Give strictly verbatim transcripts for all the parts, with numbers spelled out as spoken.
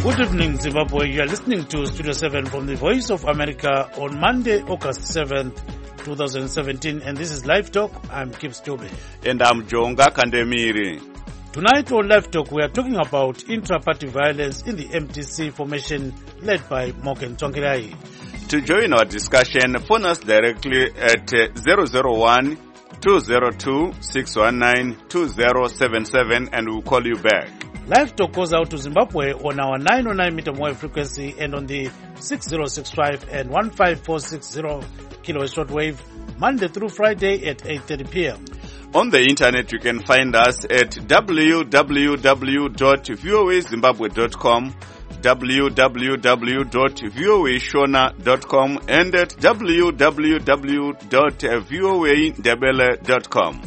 Good evening, Zimbabwe. You are listening to Studio seven from the Voice of America on Monday, August seventh, twenty seventeen, and this is Live Talk. I'm Kip Stobe. And I'm Jonga Kandemiri. Tonight on Live Talk, we are talking about intra-party violence in the M D C formation led by Morgan Tsvangirai. To join our discussion, phone us directly at zero zero one, two zero two, six one nine, two zero seven seven and we'll call you back. Live Talk goes out to Zimbabwe on our nine oh nine meter wave frequency and on the six zero six five and one five four six zero kilohertz shortwave, Monday through Friday at eight thirty p.m. On the internet, you can find us at w w w dot v o a zimbabwe dot com, w w w dot v o a shona dot com, and at w w w dot v o a ndebele dot com.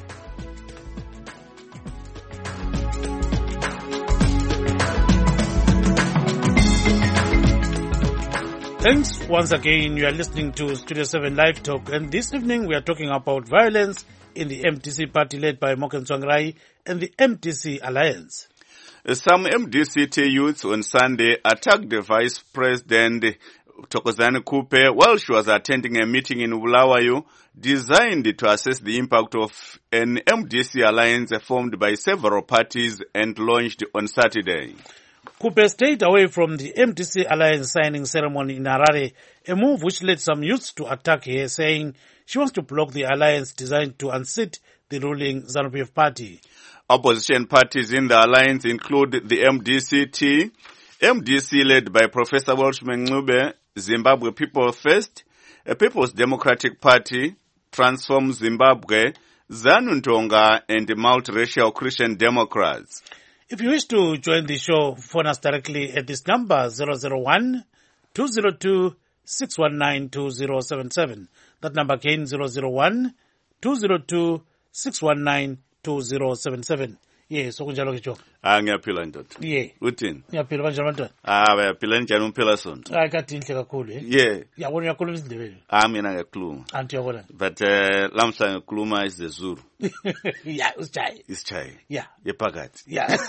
Thanks once again. You are listening to Studio seven Live Talk, and this evening we are talking about violence in the M D C party led by Morgan Tsvangirai and the M D C Alliance. Some M D C T youths on Sunday attacked the Vice President Thokozani Kupe while she was attending a meeting in Bulawayo designed to assess the impact of an M D C alliance formed by several parties and launched on Saturday. Kupe stayed away from the M D C alliance signing ceremony in Harare, a move which led some youths to attack her, saying she wants to block the alliance designed to unseat the ruling ZANU-P F party. Opposition parties in the alliance include the M D C T, M D C led by Professor Welshman Ncube, Zimbabwe People First, a People's Democratic Party, Transform Zimbabwe, ZANU-Ndonga, and the multiracial Christian Democrats. If you wish to join the show, phone us directly at this number zero zero one, two zero two, six one nine, two zero seven seven. That number again zero zero one, two zero two, six one nine, two zero seven seven. Yes, okunjalo ke jo. Ah, ngiyaphila ndoda. Yeah. Uthini? Ngiyaphila kanjani bantwana? Ah, bayaphila njani umphela sonto? Hayi kade inhle kakhulu eh. Yeah. Yabona uyakhuluma isindebele. Ah, mina ngiyakhuluma. Anti uyabona. But uh, lamhla ngikhuluma isiZulu. Yeah, usichayi. Isichayi. Yeah. Yephakathi. Yeah.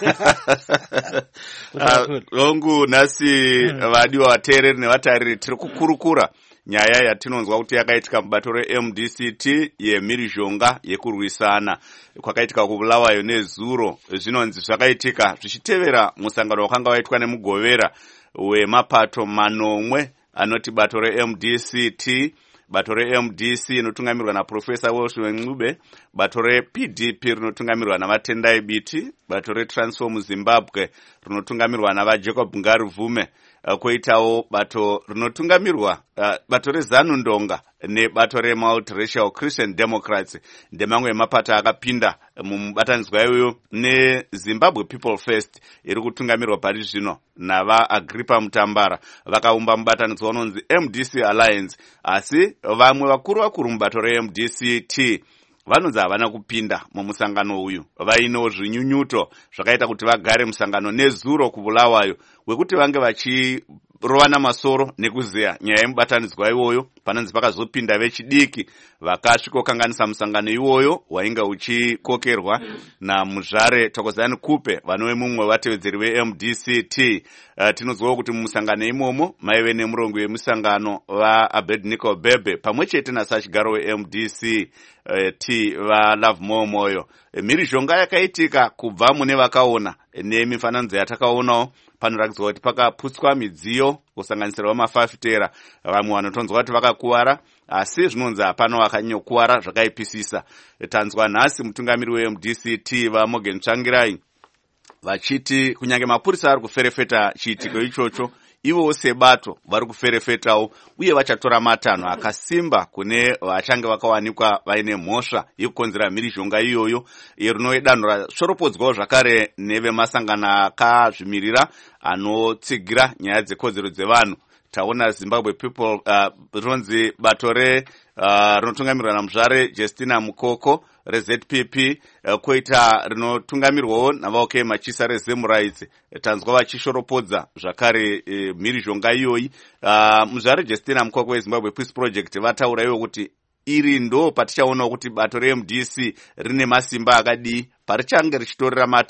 Longu nasi vadiwa vateereri nevatariri tiri kukurukura nyaya yatinonzwa kuti yakaitika mubato re-M D C T yemhirizhonga yekurwisana kwakaitika kuBulawayo nezuro. Zvinonzi zvakaitika zvichitevera musangano wakanga waitwa nemugovera wemapato manomwe anoti bato re-M D C T, bato re-M D C inotungamirwa naProfessor Welshman Ncube, bato re-P D P rinotungamirwa naVatendai Biti, bato re-Transform Zimbabwe rinotungamirwa navaJacob Ngaruvume, koitawo bato rinotungamirwa uh, bato reZANU-Ndonga nebato re-multiracial Christian Democrats ndemamwe emapato akapinda mubatanidzwa iyoyo neZimbabwe People First iri kutungamirwa pari zvino navaAgrippa Mutambara vakaumba mubatanidzwa unonzi M D C Alliance, asi vamwe vakuru vakuru mubato re-M D C T vanonzi havana kupinda mumusangano uyu. Vaino zvinyunyuto zvakaita kuti vagare musangano nezuro kuBulawayo wekuti vange vachirovana masoro nekuzeya nyaya yemubatanidzwa iwoyo panonzi pakazopinda vechidiki vakasvikokanganisa musangano iwoyo wainga uchikokerwa namuzvare Thokozani Kupe vanove mumwe vatevedzeri ve-M D C T. Uh, tinozwawo kuti mumusangano imomo maive nemurongo wemusangano vaAbednego Bebe pamwe chete nasachigaro we-M D C uh, T vaLove Moyo. Mhirizhonga yakaitika kubva mune vakaona nemifananidzo yatakaonawo panoratidzwa kuti pakaputswa midziyo kusanganisira mafafitera. Vamwe vanotonzwa kuti vakakuwara, asi zvinonzi hapana vakanyanyokuvara zvakaipisisa. Tanzwa nhasi mutungamiri we-M D C T vaMorgan Tsvangirai vachiti kunyange mapurisa ari kuferefeta chiitiko ichocho, ivo sebato vari kuferefetawo uye vachatora matanho akasimba kune vachange vakawanikwa vaine mhosva yekukonzera mhirizhonga iyoyo rinove danho rashoropodzwawo zvakare nevemasangano akazvimirira anotsigira nyaya dzekodzero dzevanhu. Taona Zimbabwe People uh, ronzi bato re uh, rinotungamirwa namuzvare Justina Mukoko reZ P P, uh, koita rinotungamirwawo navaOK Machisa reZim Rights. Tanzwa vachishoropodza zvakare uh, mhirizhonga iyoyi. Uh, muzvare Justina Mukoko weZimbabwe Peace Project vataura iwo kuti iri ndo patichaona kuti bato re-M D C rine masimba akadii parichange richitorera matanho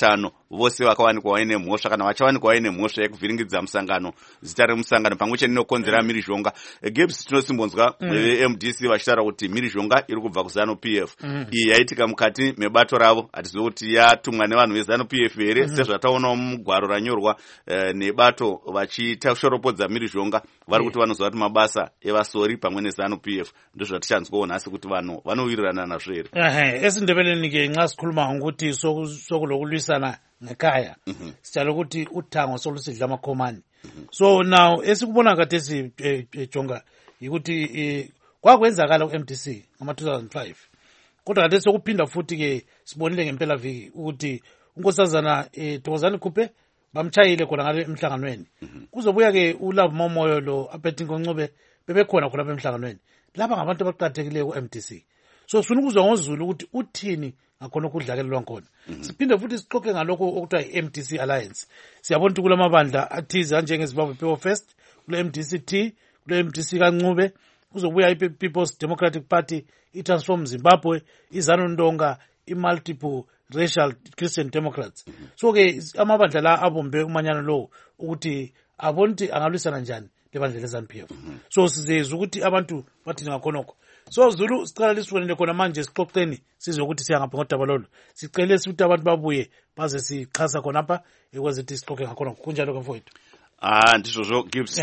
vose vakawanikwa vaine mhosva kana vachawanikwa vaine mhosva yekuvhiringidza musangano, zita remusangano pamwe chete nekukonzera mhirizhonga. Gibbs, tinosimbonzwa M D C vachitaura kuti mhirizhonga iri kubva kuZanu P F. Iyi yaitika mukati mebato ravo, hatizivi kuti yatumwa nevanhu veZanu P F here, sezvataonawo mugwaro ranyorwa nebato vachita mhirizhonga vari kuti vanoziva kuti mabasa evasori pamwe neZanu P F ndozvatichanzwawo nhasi kuti vanhu vanowirirana nazvo here. Ehe, esindebeleni-ke nxa sikhuluma ngokuthi sokulokulwisana ngekhaya sitshalo ukuthi uthango solusidla amakhomani. So now esikubona khathesi Jonga yikuthi kwakwenzakala ku-M D C ngama two thousand five, kodwa khathesi sokuphinda futhi-ke sibonile ngempela viki ukuthi unkosazana Thokozani Khuphe bamtshayile khona ngale emhlanganweni. Kuzobuya-ke uLove Momoyo lo Aphethe Ncube bebekhona khona emhlanganweni. Laba ngabantu abaqathekileyo ku-M D C. So sifuna ukuzwa ngoZulu ukuthi uthini ngakhona ukudlakelelwa khona. Siphinde futhi sixoxe ngalokho okuthiwa i-M D C Alliance. Siyabona ukuthi kulamabandla athize njengeZimbabwe People First, kule M D C T, kule M D C kaNcube, kuzobuya i-People's Democratic Party, i-Transform Zimbabwe, iZanu Ndonga, i-Multiple Racial Christian Democrats. So-ke amabandla la abombe umanyano lo ukuthi abona ukuthi angalwisana njani lebandla leZanu P F. So sizezwe ukuthi abantu bathini ngakhonokho. So Zulu sicela lisibonele khona manje sixoxeni sizwe ukuthi siyangaphi ngodaba lolu. Sicela ukuthi abantu babuye baze sichasa khona apha ekwazi ukuthi sixoxe ngakhonokho. Kunjalo ke mfowethu. Ah, ndizvo Gibbs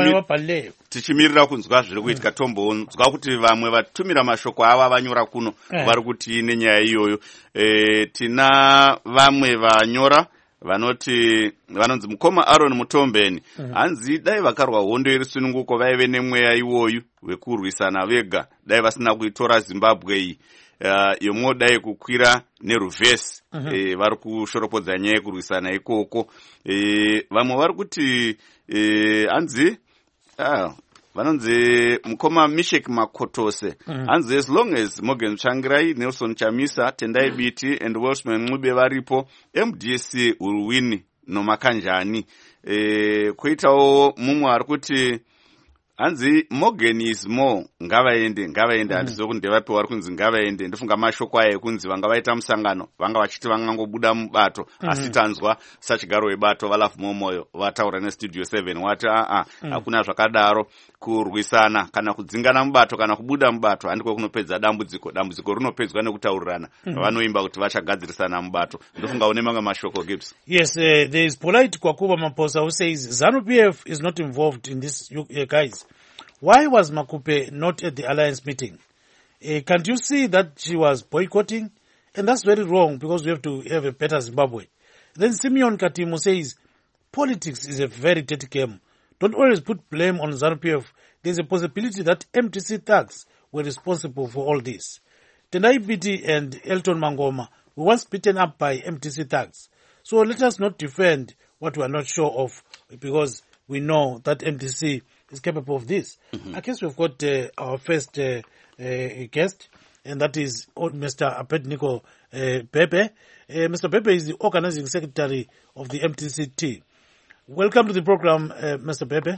tichimirira kunzwa zviri kuitika Tombo, nzwa kuti vamwe vatumira mashoko ava vanyora kuno vari kuti nenyaya iyoyo. E, tina vamwe vanyora vanoti vanonzi mukoma Aaron Mutombeni hanzi dai vakarwa hondo iri sununguko vaive nemweya iwoyu wekurwisana vega, dai vasina kuitora Zimbabwe iyi. Uh, yomwe dai kukwira neruvhesi uh -huh. e, vari kushoropodza nyaya yekurwisana ikoko. E, vamwe vari kuti e, hanzi ah, vanonzi mukoma Mishek Makotose uh -huh. hanzi as long as Morgan Tsvangirai, Nelson Chamisa, Tendai Biti and Welshman Ncube varipo, M D C will win nomakanjani. E, kuitawo mumwe ari kuti hanzi Morgan is more ngavaende ngavaende handizo kuti ndevapi vari kunzi ngavaende. Ndofunga mashoko aya ekunzi vanga vaita musangano vanga vachiti vangangobuda mubato asi tanzwa sachigaro webato vaLove Momoyo vataura neStudio seven wati a a hakuna zvakadaro kurwisana kana kudzingana mubato kana kubuda mubato handiko kunopedza dambudziko. Dambudziko rinopedzwa nekutaurirana. Vanoimba kuti vachagadzirisana mubato. Ndofunga une mamwe mashoko Gibbs. Yes, uh, there is Polite Kwakuba Maposa who says ZANU P F is not involved in this, uh, guys. Why was Makupe not at the alliance meeting? Uh, can't you see that she was boycotting? And that's very wrong because we have to have a better Zimbabwe. Then Simeon Katimu says, politics is a very dirty game. Don't always put blame on ZANU P F. There's a possibility that M T C thugs were responsible for all this. Tendai Biti and Elton Mangoma were once beaten up by M T C thugs. So let us not defend what we are not sure of because we know that M T C is capable of this. Mm-hmm. I guess we've got uh, our first uh, uh, guest, and that is Mister Aphethe uh, Pepe. Uh, Mister Pepe is the organizing secretary of the M T C T. Welcome to the program, uh, Mister Pepe.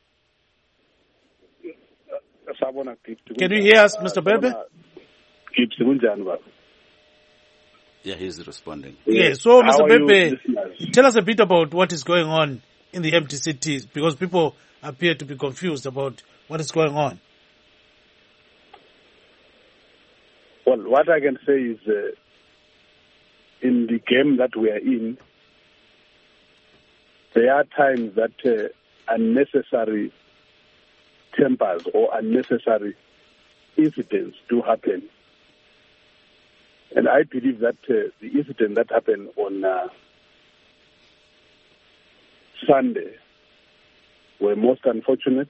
Can you hear us, Mister Pepe? Yeah, he's responding. Yeah, so Mister Pepe, tell us a bit about what is going on in the M T C T, because people appear to be confused about what is going on. Well, what I can say is uh, in the game that we are in, there are times that uh, unnecessary tempers or unnecessary incidents do happen. And I believe that uh, the incident that happened on uh, Sunday were most unfortunate,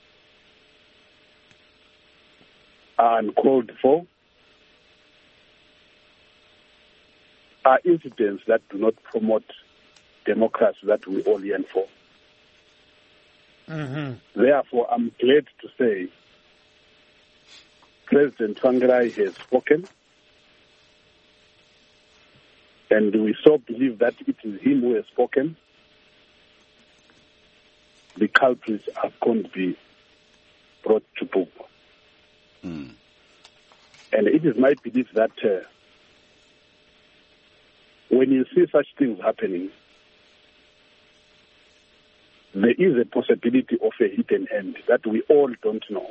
uncalled for, are incidents that do not promote democracy that we all yearn for. Mm-hmm. Therefore, I'm glad to say President Tsvangirai has spoken, and we so believe that it is him who has spoken. The culprits are going to be brought to book. Mm. And it is my belief that uh, when you see such things happening, there is a possibility of a hidden end that we all don't know.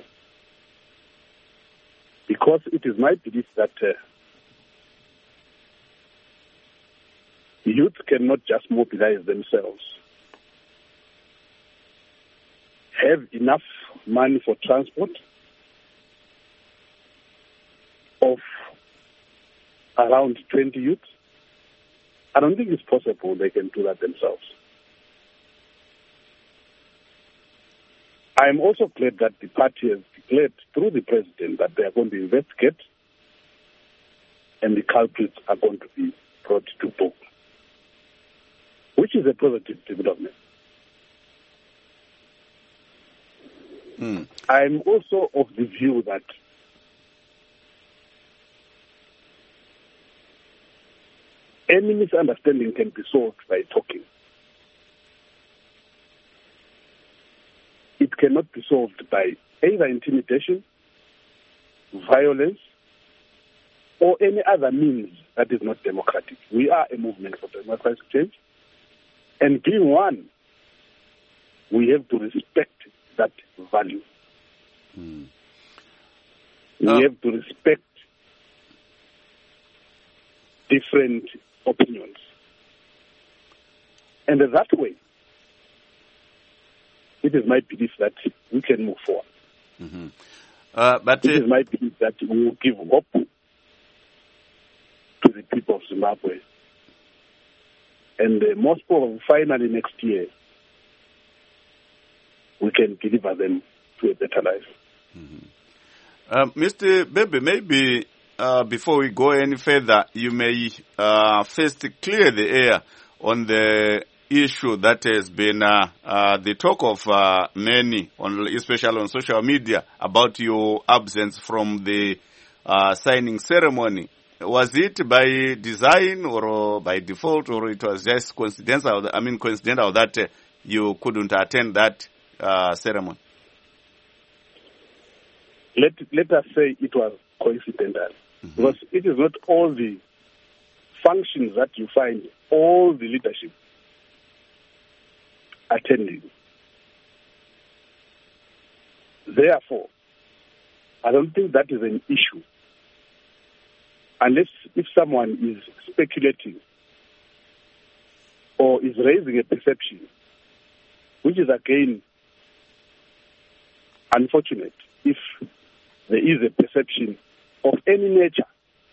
Because it is my belief that uh, youth cannot just mobilize themselves, have enough money for transport of around twenty youths. I don't think it's possible they can do that themselves. I am also glad that the party has declared through the president that they are going to investigate and the culprits are going to be brought to book, which is a positive development. Mm. I am also of the view that any misunderstanding can be solved by talking. It cannot be solved by either intimidation, violence, or any other means that is not democratic. We are a movement for democratic change, and being one, we have to respect that value. Mm. We Uh, have to respect different opinions. And that way, it is my belief that we can move forward. Mm-hmm. uh, but It uh, is my belief that we will give hope to the people of Zimbabwe. And uh, most probably, finally next year, we can deliver them to a better life. mm-hmm. uh, Mister Bebe, maybe uh, before we go any further, you may uh, first clear the air on the issue that has been uh, uh, the talk of uh, many, on, especially on social media, about your absence from the uh, signing ceremony. Was it by design or by default, or it was just coincidental? I mean, coincidental that uh, you couldn't attend that uh, ceremony? Let let us say it was coincidental, Mm-hmm. because it is not all the functions that you find all the leadership attending. Therefore, I don't think that is an issue, unless if someone is speculating or is raising a perception, which is again unfortunate if there is a perception of any nature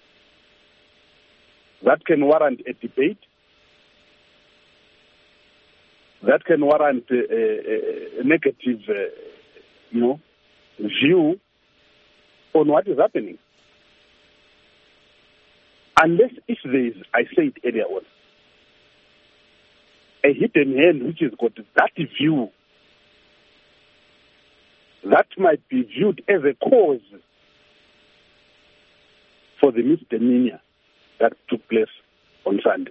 that can warrant a debate, that can warrant a, a, a negative, uh, you know, view on what is happening. Unless if there is, I said earlier on, a hidden hand which has got that view, that might be viewed as a cause for the misdemeanor that took place on Sunday.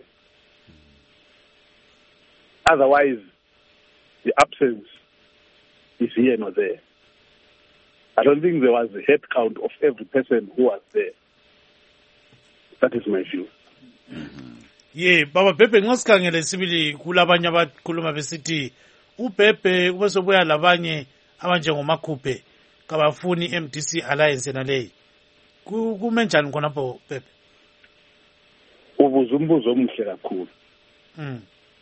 Otherwise, the absence is here nor there. I don't think there was a head count of every person who was there. That is my view. Ye baba Bhebhe ngosikhangele sibili kulabanye abakhuluma besithi uBhebhe kube sobuya labanye abanjengoMakhuphe kabafuni M D C alliance naleyi kume njani khonapho Bhebhe? Ubuza umbuzo omuhle kakhulu. Mm.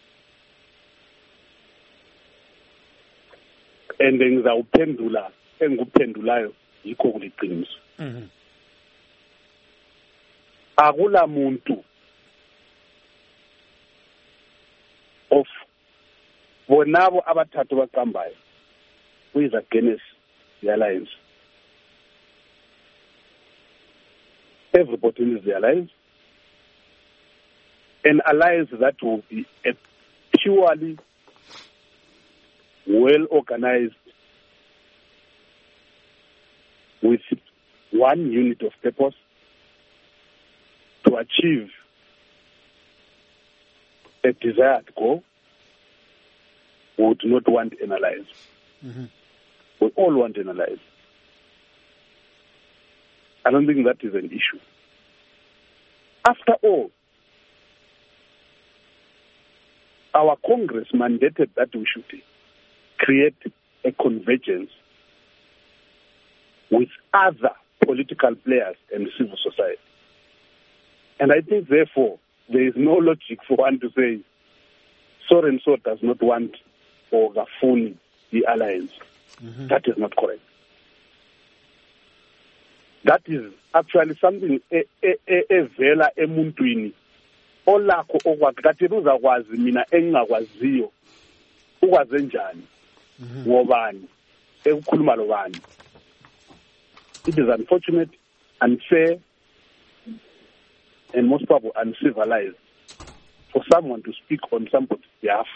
And ngizawuphendula engikuphendulayo yikho kuliqiniso. Mhm. Akula muntu of bonabo abathathu baqambayo who is against the alliance. Everybody is the alliance. An alliance that will be a purely well organized with one unit of purpose to achieve a desired goal. We would not want an alliance. Mm-hmm. We all want an alliance. I don't think that is an issue. After all, our Congress mandated that we should create a convergence with other political players and civil society. And I think, therefore, there is no logic for one to say so and so does not want or Gafuni the alliance. Mm-hmm. That is not correct. That is actually something evela emuntwini olakho okwathi kathi uzakwazi mina engingakwaziyo ukwaze njani ngobani ekukhuluma lo bani. It is unfortunate, unfair, and most probably uncivilized for someone to speak on somebody's behalf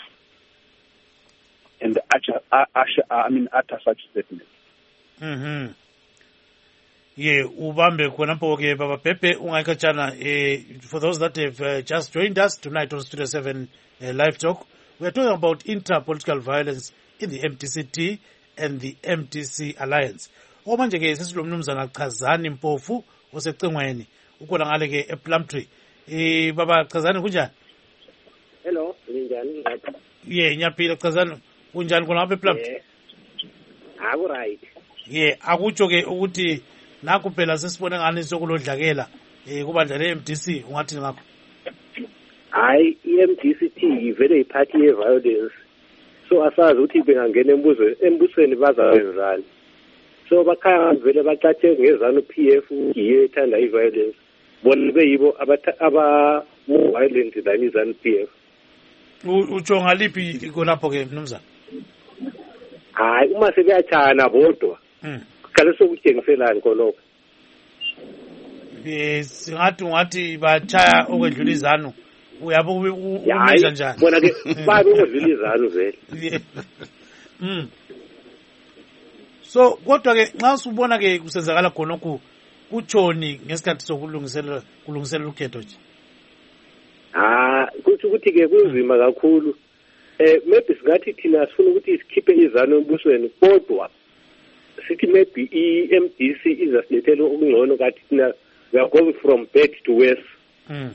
and I mean utter such statement. Mhm. Yeah, ubambe khonapho ke baba Pepe ungayikhatshana eh for those that have uh, just joined us tonight on Studio seven uh, Live Talk. We are talking about inter-political violence in the M D C T and the M D C Alliance. Omanje ke sesilomnumzana Chazani Mpofu osecengweni ukona ngale ke ePlumtree. Eh baba Chazani kunjani? Hello, njani ngathi? Yeah, nyaphila Chazani kunjani kona lapha ePlumtree? Yeah. Aku right. Yeah, akutsho ke ukuthi nakho phela sesibone ngani sokulodlakela eh kubandla le M D C ungathi ngakho? Hayi, i-M D C T ivele iphathi ye violence. So asazi ukuthi bengangena embuzweni embusweni bazawenzani. So bakhaya vele bacathe ngezanu P F ngiye ethanda i-violence. Bona beyibo aba violent than izanu P F. Utsho ngaliphi konapho ke mnumzana? Hayi, uma sebeyachana bodwa. Mhm. Kale sokuthengiselani konoko. Eh singathi ungathi bachaya okwedlula izanu. Uyabo umeasure njani? Bona ke babe okwedlula izanu vele. Mm. So kodwa ke nxa usubona ke kusenzakala khonokho kutshoni ngesikhathi sokulungiselela kulungiselela ukhetho nje. Ah, kuthi ukuthi ke kunzima kakhulu. Eh maybe singathi thina sifuna ukuthi sikhiphe izanu embusweni kodwa sithi maybe i-M D C izasilethela okungcono kathi thina we are going from bad to worse. Mm.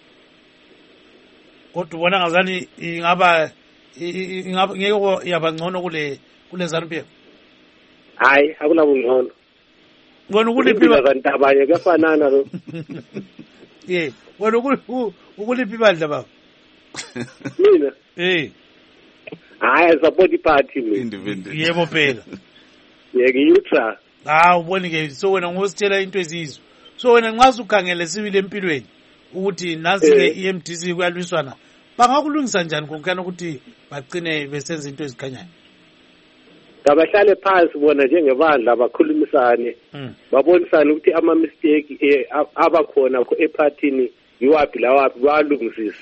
Kodwa ubona ngazani ingaba ingaba ngeke yaba ngcono kule kule ZANU P F? Hayi, akunabungcono. Wena ukuliphi abantu abanye kuyafanana lo. Yeah, wena ukuliphi bandla baba? Mina. Eh. Hayi, support party mina. Independent. Yebo phela. Yeke yutra. Ah, ubone ke so wena ngositshela into ezizwe. So wena nxa usukhangele sibile empilweni ukuthi nazi ke i-M D C kuyalwiswana. Bangakulungisa njani konkana ukuthi bagcine besenza into ezikhanyayo? Kabahlale phansi bona njengebandla abakhulumisane. Babonisane ukuthi ama mistake abakhona epartini yiwapi lawapi balungisisa.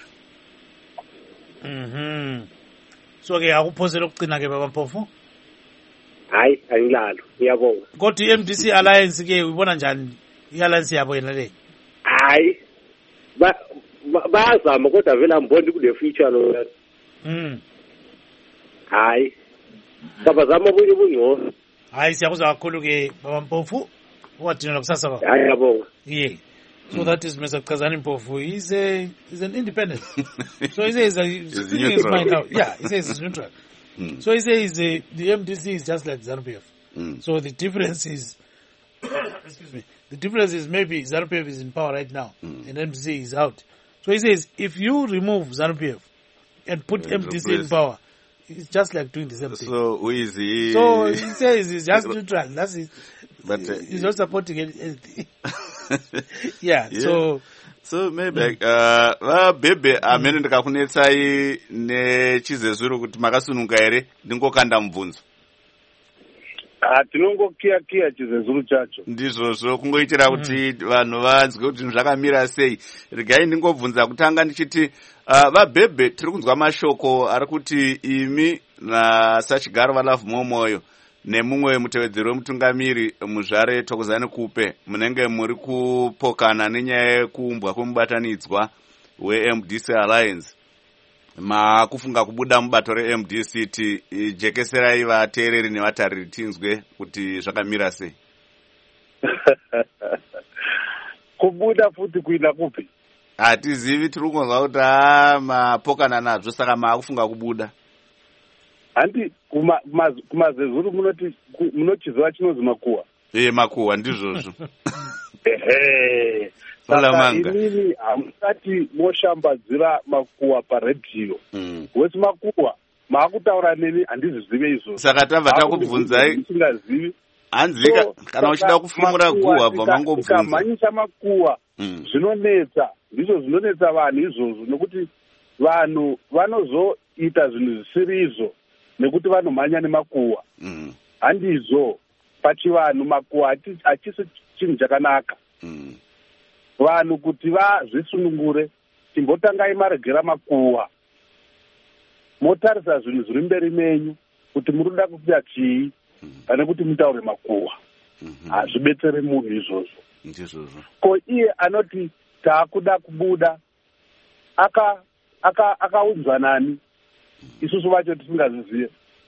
Mhm. So ke akuphosela ukugcina ke baba Mpofu? Hayi, angilalo. Ngiyabonga. Kodwa i-M D C Alliance ke uyibona njani i-alliance yabo yena le? Hayi. Ba bayazama kodwa vele amboni kule future lo. Mhm. Hayi. Kabazama ubunye ubungcono. Hayi siyakuzwa kakhulu ke baba Mpofu. Uwadinela kusasa baba. Hayi ngiyabonga. Yeah. So that is Mister Chazani Mpofu. He's a he's an independent. So he says he's speaking his mind out. Yeah, he says he's neutral. Mm. So he says uh, the M D C is just like ZANU P F. Mm. So the difference is, excuse me, the difference is maybe ZANU P F is in power right now mm. and M D C is out. So he says if you remove ZANU P F and put yeah, M D C in power, it's just like doing the same thing. So who is he? So he says he's just neutral. That's it. But uh, he's not supporting anything. yeah, yeah. So. So maybe uh va bebe amene ndikakunetsai nechizezuro kuti makasununga ere ndingokanda mubvunzo. Ah tinongokiya kiya chizezuro chacho. Ndizvozvo kungoitira kuti vanhu vanzwe kuti zvakamira sei. Regai ndingobvunza kutanga ndichiti uh, va bebe tiri kunzwa mashoko ari kuti imi na Sachigaro Valavu Momoyo nemumwe mutevedzeri wemutungamiri muzvare Thokozani Kupe munenge muri kupokana nenyaya yekuumbwa kwemubatanidzwa we-M D C Alliance. Makufunga kubuda mubato re-M D C T jekeserai vateereri nevatariri tinzwe kuti zvakamira sei. Kubuda futi kuenda kupi? hatizivi, tiri kungonzwa kuti ha mapokana nazvo, saka maakufunga kubuda. Handi kumazezuru munoti munochiziva chinonzi makuwa. Eh, makuwa ndizvozvo. Ehe. Saka inini hamusati moshambadzira makuwa paredhiyo. Mm. Wesi makuwa maakutaura neni handizvizive izvozvo. Saka tabva takubvunzai. Ndisingazivi. Hanzika so, kana uchida kufumura guwa bva mangobvunza. Tikamhanyisa makuwa mm. zvinonetsa, ndizvo zvinonetsa vanhu izvozvo, nokuti vanhu vanozoita zvinhu zvisiri izvo nekuti vanomhanya nemakuwa. Mm. Handizvo pachivanhu makuwa hachisi chinhu chakanaka. Mm. Vanhu kuti vazvisunungure, chimbotangai maregera makuwa, motarisa zvinhu zviri mberi menyu kuti murikuda kuita chii, pane kuti mutaure makuwa. Hazvibetsere munhu izvozvo. Ndizvozvo. Ko iye anoti taakuda kubuda aka aka akaunzwa nani, isusu vacho tisingazizive.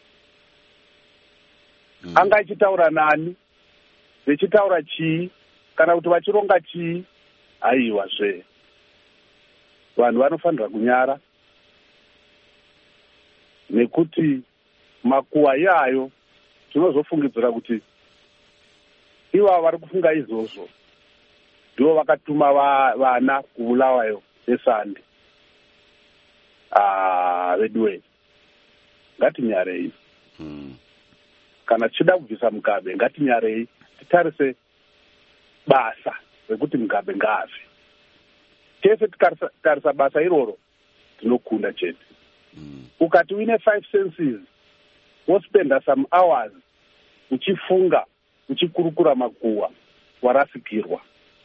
Mm. Anga achitaura nani, vechitaura chii, kana kuti vachironga chii. Aiwa zve, vanhu vanofanira kunyara, nekuti makuwa iyayo tinozofungidzira kuti iva vari kufunga izvozvo ndivo vakatuma vana kubulawayo nesande. Ah, veduwe ngatinyarei. Mm. Kana tichida kubvisa Mugabe ngatinyarei, titarise basa rekuti Mugabe ngaafe. Tese tikarisa basa iroro tinokunda chete. Mm. Ukati uine five senses wospenda some hours uchifunga uchikurukura makuwa, warasikirwa.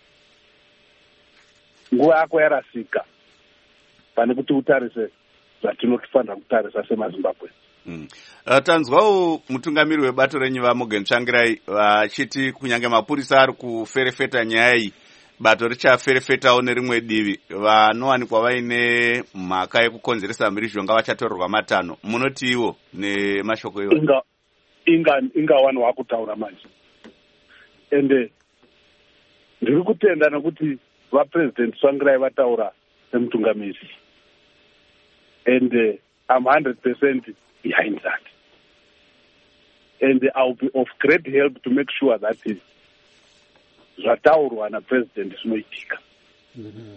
Nguva yako yarasika pane kuti utarise zvatinofanira kutarisa semaZimbabwe. Mm. Uh, tanzwawo mutungamiri webato renyu vaMorgan Tsvangirai vachiti kunyange mapurisa ari kuferefeta nyaya iyi, bato richaferefetawo nerimwe divi, vanowanikwa vaine mhaka yekukonzeresa mhirizhonga vachatorerwa matanho. Munotiwo nemashoko iwo? Inga inga inga vanhu vakutaura manje. Ende ndiri kutenda nekuti vaPresident Tsvangirai vataura semutungamiri. And uh, I'm one hundred percent behind that. And I'll be of great help to make sure that zvataurwa naPresident zvinoitika. Mm-hmm.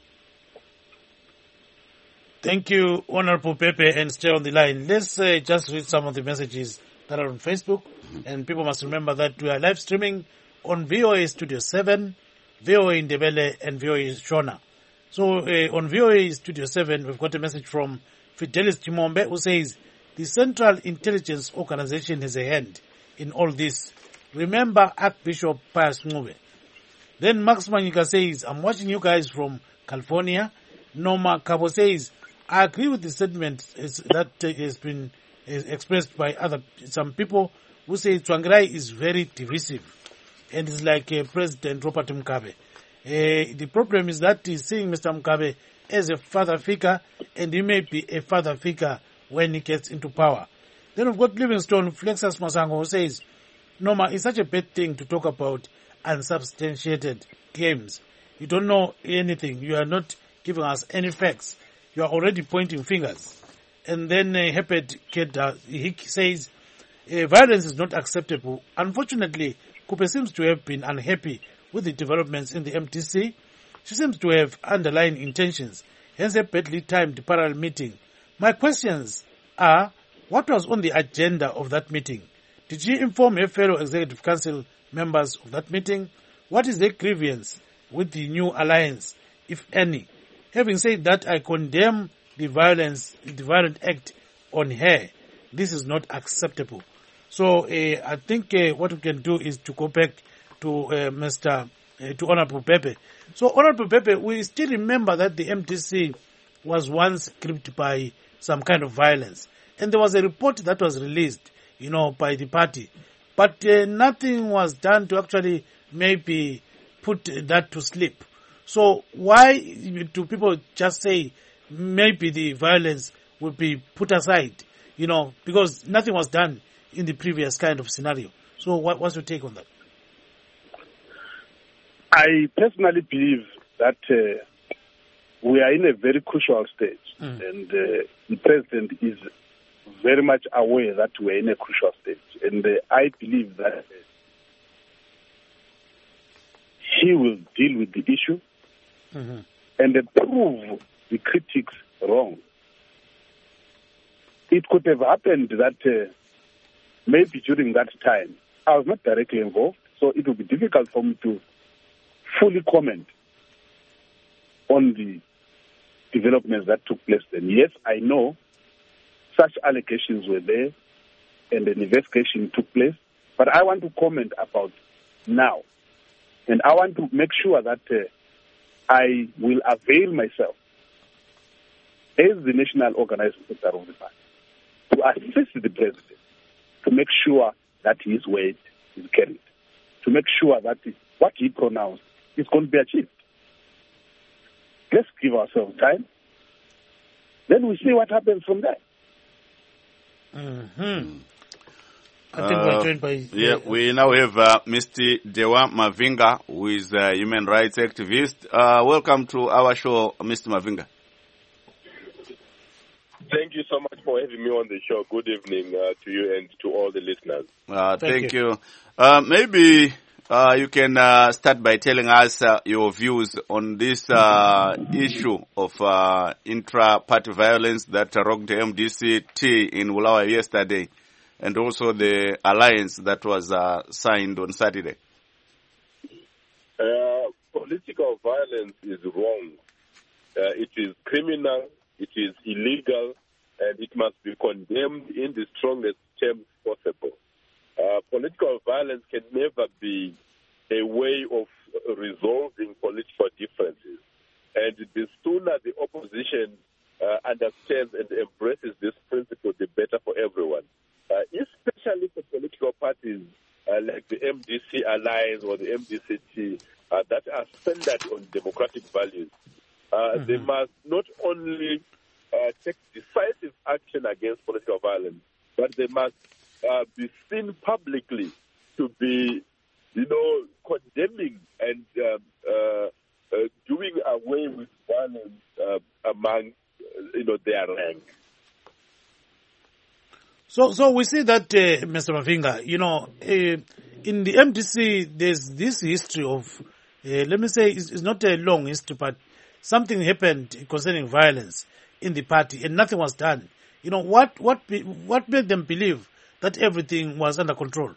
Thank you, Honorable Pepe, and stay on the line. Let's uh, just read some of the messages that are on Facebook. Mm-hmm. And people must remember that we are live streaming on V O A Studio seven, V O A Ndebele, and V O A Shona. So uh, on V O A Studio seven, we've got a message from Fidelis Chimombe, who says, the Central Intelligence Organization has a hand in all this. Remember Archbishop Pius Ngube. Then Max Manyika says, I'm watching you guys from California. Norma Cabo says, I agree with the statement that has been expressed by other some people who say Tsvangirai is very divisive and is like uh, President Robert Mugabe. Uh, the problem is that he's seeing Mister Mugabe as a father figure, and he may be a father figure when he gets into power. Then we've got Livingstone Flexus Masango, who says, Norma, it's such a bad thing to talk about unsubstantiated claims. You don't know anything. You are not giving us any facts. You are already pointing fingers. And then uh, Heped Keda, he says, uh, violence is not acceptable. Unfortunately, Kupe seems to have been unhappy with the developments in the M D C. She seems to have underlying intentions, hence a badly timed parallel meeting. My questions are, what was on the agenda of that meeting? Did she inform her fellow Executive Council members of that meeting? What is their grievance with the new alliance, if any? Having said that, I condemn the violence, the violent act on her. This is not acceptable. So uh, I think uh, what we can do is to go back to uh, Mister Uh, to Honorable Pepe. So Honorable Pepe, we still remember that the M D C was once gripped by some kind of violence. And there was a report that was released, you know, by the party. But uh, nothing was done to actually maybe put that to sleep. So why do people just say maybe the violence will be put aside, you know, because nothing was done in the previous kind of scenario? So what, what's your take on that? I personally believe that uh, we are in a very crucial stage, mm. and uh, the president is very much aware that we are in a crucial stage, and uh, I believe that uh, he will deal with the issue mm-hmm. and uh, prove the critics wrong. It could have happened that uh, maybe during that time, I was not directly involved, so it would be difficult for me to fully comment on the developments that took place then. Yes, I know such allegations were there and an investigation took place, but I want to comment about now. And I want to make sure that uh, I will avail myself as the national organizing secretary of the party to assist the president to make sure that his word is carried, to make sure that what he pronounced is going to be achieved. Let's give ourselves time. Then we see what happens from there. Mm-hmm. I think uh, we're joined by... Yeah, we now have uh, Mister Dewa Mavinga, who is a human rights activist. Uh, welcome to our show, Mister Mavinga. Thank you so much for having me on the show. Good evening uh, to you and to all the listeners. Uh, thank, thank you. you. Uh, maybe uh, you can uh, start by telling us uh, your views on this uh, issue of uh, intra-party violence that rocked the M D C T in Bulawayo yesterday, and also the alliance that was uh, signed on Saturday. Uh, political violence is wrong. Uh, it is criminal. It is illegal, and it must be condemned in the strongest terms possible. Uh, political violence can never be a way of resolving political differences. And the sooner the opposition uh, understands and embraces this principle, the better for everyone. Uh, especially for political parties uh, like the M D C Alliance or the M D C T uh, that are centered on democratic values. Uh, mm-hmm. They must not only uh, take decisive action against political violence, but they must uh, be seen publicly to be, you know, condemning and um, uh, uh, doing away with violence uh, among, you know, their ranks. So, so we see that, uh, Mister Mavinga, you know, uh, in the M D C, there's this history of, uh, let me say, it's, it's not a long history, but something happened concerning violence in the party, and nothing was done. You know, what what what made them believe that everything was under control?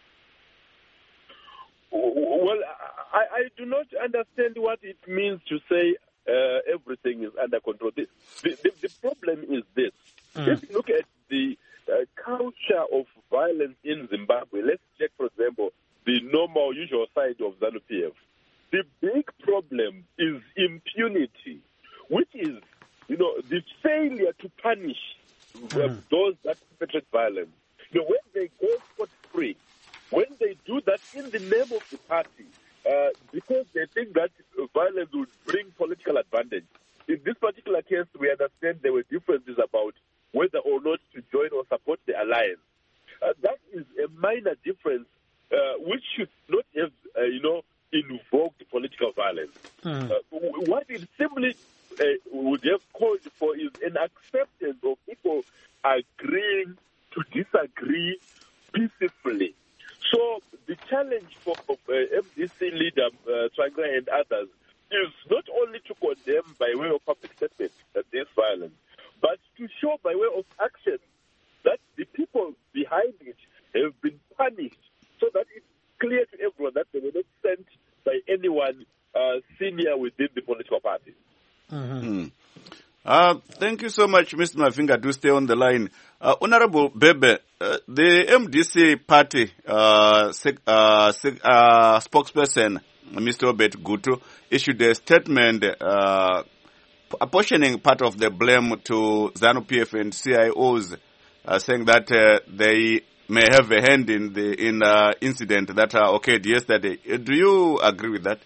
Well, I, I do not understand what it means to say uh, everything is under control. The, the, the problem is this. Mm. If you look at the uh, culture of violence in Zimbabwe, let's check, for example, the normal, usual side of ZANU-P F. The big problem is impunity, which is, you know, the failure to punish mm. those that perpetrate violence. You know, when they go scot-free, when they do that in the name of the party, uh, because they think that violence would bring political advantage. In this particular case, we understand there were differences about whether or not to join or support the alliance. Uh, that is a minor difference, uh, which should not have, uh, you know, invoked political violence. Mm. Uh, what it simply uh, would have called for is an acceptance of people agreeing to disagree peacefully. So the challenge for uh, M D C leader uh, Tsvangirai and others is not only to condemn by way of public statement that there's violence, but to show by way of action that the people behind it have been punished, so that it's clear to everyone that they were not sent by anyone uh, senior within the political party. Mm-hmm. Uh, thank you so much, Mister Mavinga. Do stay on the line. Uh, Honorable Bebe, uh, the M D C party uh, sec, uh, sec, uh, spokesperson, Mister Obed Gutu, issued a statement uh, apportioning part of the blame to ZANU-P F and C I Os, uh, saying that uh, they may have a hand in the in uh, incident that uh, occurred yesterday. Uh, do you agree with that?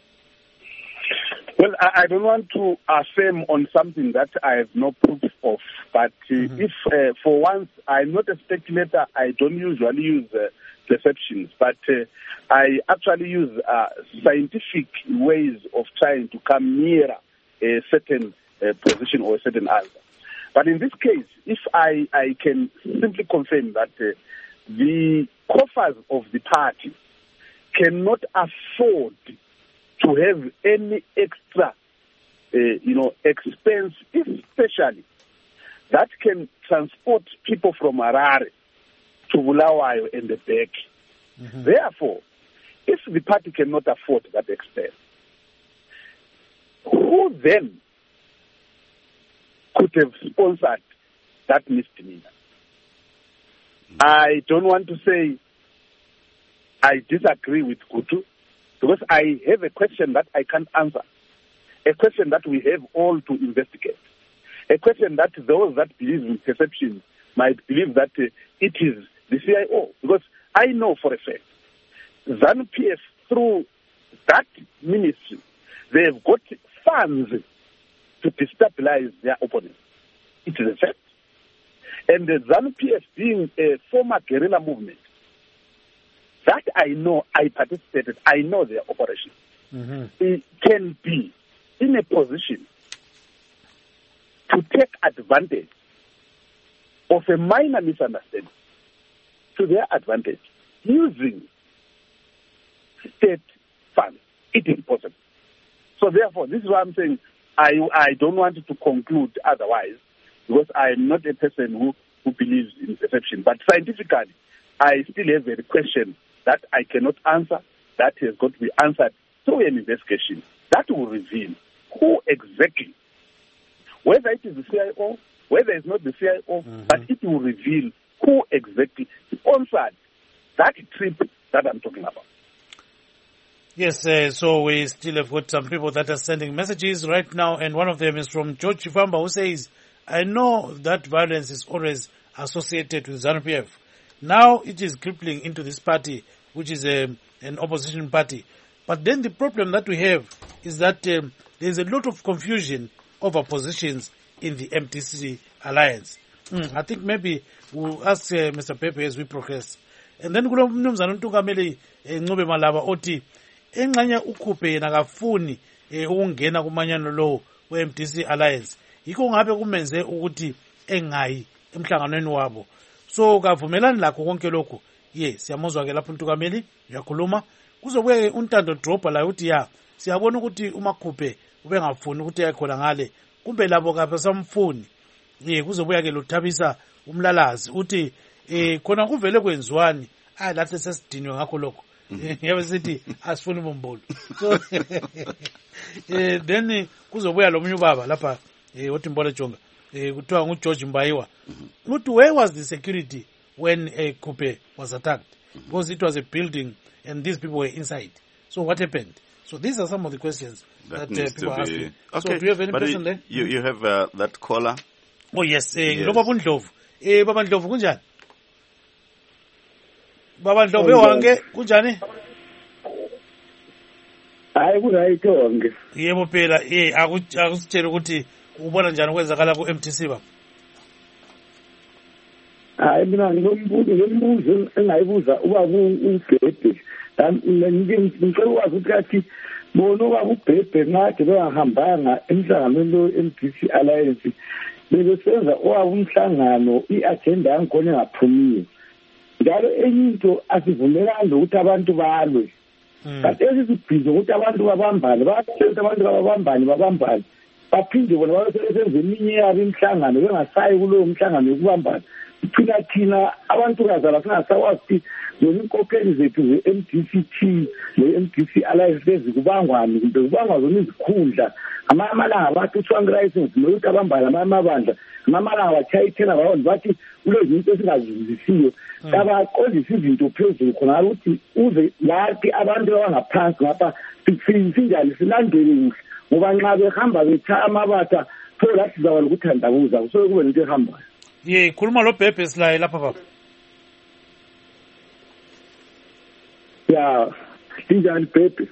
Well, I, I don't want to affirm on something that I have no proof of. But uh, mm-hmm. if, uh, for once, I'm not a speculator, I don't usually use uh, perceptions. But uh, I actually use uh, scientific ways of trying to come nearer a certain uh, position or a certain answer. But in this case, if I, I can simply confirm that uh, the coffers of the party cannot afford to have any extra, uh, you know, expense, especially that can transport people from Harare to Bulawayo and the back. Mm-hmm. Therefore, if the party cannot afford that expense, who then could have sponsored that misdemeanor? I don't want to say I disagree with Gutu, because I have a question that I can't answer, a question that we have all to investigate, a question that those that believe in perception might believe that uh, it is the C I O, because I know for a fact ZANU-P F, through that ministry, they have got funds to destabilize their opponents. It is a fact. And the ZANU-P F being a former guerrilla movement, that I know, I participated, I know their operation. Mm-hmm. It can be in a position to take advantage of a minor misunderstanding to their advantage using state funds. It is possible. So therefore, this is why I'm saying I I don't want to conclude otherwise, because I am not a person who, who believes in perception. But scientifically, I still have a question that I cannot answer, that has got to be answered through an investigation. That will reveal who exactly, whether it is the C I O, whether it's not the C I O, mm-hmm. but it will reveal who exactly sponsored that trip that I'm talking about. Yes, uh, so we still have got some people that are sending messages right now, and one of them is from George Chifamba, who says, I know that violence is always associated with ZANU-P F. Now it is crippling into this party, which is a, an opposition party. But then the problem that we have is that um, there is a lot of confusion over positions in the M D C alliance. Mm, I think maybe we'll ask uh, Mister Pepe as we progress. And then kulo mnumzana uNtungameli Ncube Malaba othi engxenye ukhuphe yena kafuni ukungena kumanyano lo we-M D C alliance. Yikho ngabe kumenze ukuthi engayi emhlanganweni wabo. So kavumelani lakho konke lokho. Ye siyamuzwa ke lapho uNtungameli uyakhuluma. Kuzobuye uNtando Dropper la uthi ya siyabona ukuthi umakhuphe ubengafuni ukuthi ayikhona ngale kumbe labo kapha samfuni. Ye kuzobuya ke lothabisa umlalazi uthi eh khona kuvele kwenziwani ah lathi sesidinwe ngakho lokho. Yabe sithi asifuni bombulo. So eh then kuzobuya lo munye ubaba lapha eh othi Mbole Jonga eh kuthiwa nguGeorge Mbayiwa. Uthi where was the security when a uh, Kupe was attacked? Because it was a building and these people were inside. So what happened? So these are some of the questions that, that uh, people are asking. Okay. So do you have any but person there? You, you have uh, that caller? Oh yes. Eh yes. Lo Baba Ndlovu. Eh Baba Ndlovu kunjani? Baba Ndlovu wange kunjani? Hayi kuright wonke. Yebo phela eh akusitshela ukuthi ubona njani kwenzakala ku M T C ba? Hayi mina ngombuzo ngombuzo engayibuza ubaba uBhebhe. Ngicela ukwazi ukuthi kathi bona ubaba uBhebhe ngathi bengahambanga emhlanganweni lo M D C alliance. Bebesenza owabo umhlangano iagenda yankhona engaphumiyo. Njalo enye into asivumelanga ukuthi abantu balwe. Kanti esibhizo ukuthi abantu babambane, bathi abantu babambane babambane. Baphinde bona basebenza eminye yabo imhlangano bengasayi kulowo mhlangano yokubambana. Thina thina abantu kazala singasawazi zona inkokheli zethu ze-M D C T ne-M D C alliance lezi kubangwani kumbe kubangwa zona izikhundla amalanga bathi u-strong license nokuthi abambala amabandla amalanga batshayithela bawona bathi kulezi into esingazizisiyo abaqondisa izinto phezulu khona ukuthi uze lathi abantu abangaphansi ngapha sinjani silandele kuhle ngoba nxa behamba betha amabatha pho lathi zawa lokuthandabuza so kube into ehambayo. Ye khuluma lo Bhebhe silaye lapha baba. Ya sinjani Bhebhe?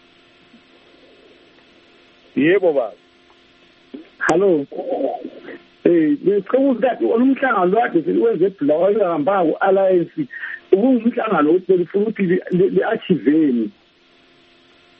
Yebo baba. Hello. Eh ngicela ukuthi olumhlangano lwakhe siwenze ebhlawa ehamba ku alliance ubungumhlangano othi befuna ukuthi le-achieveni.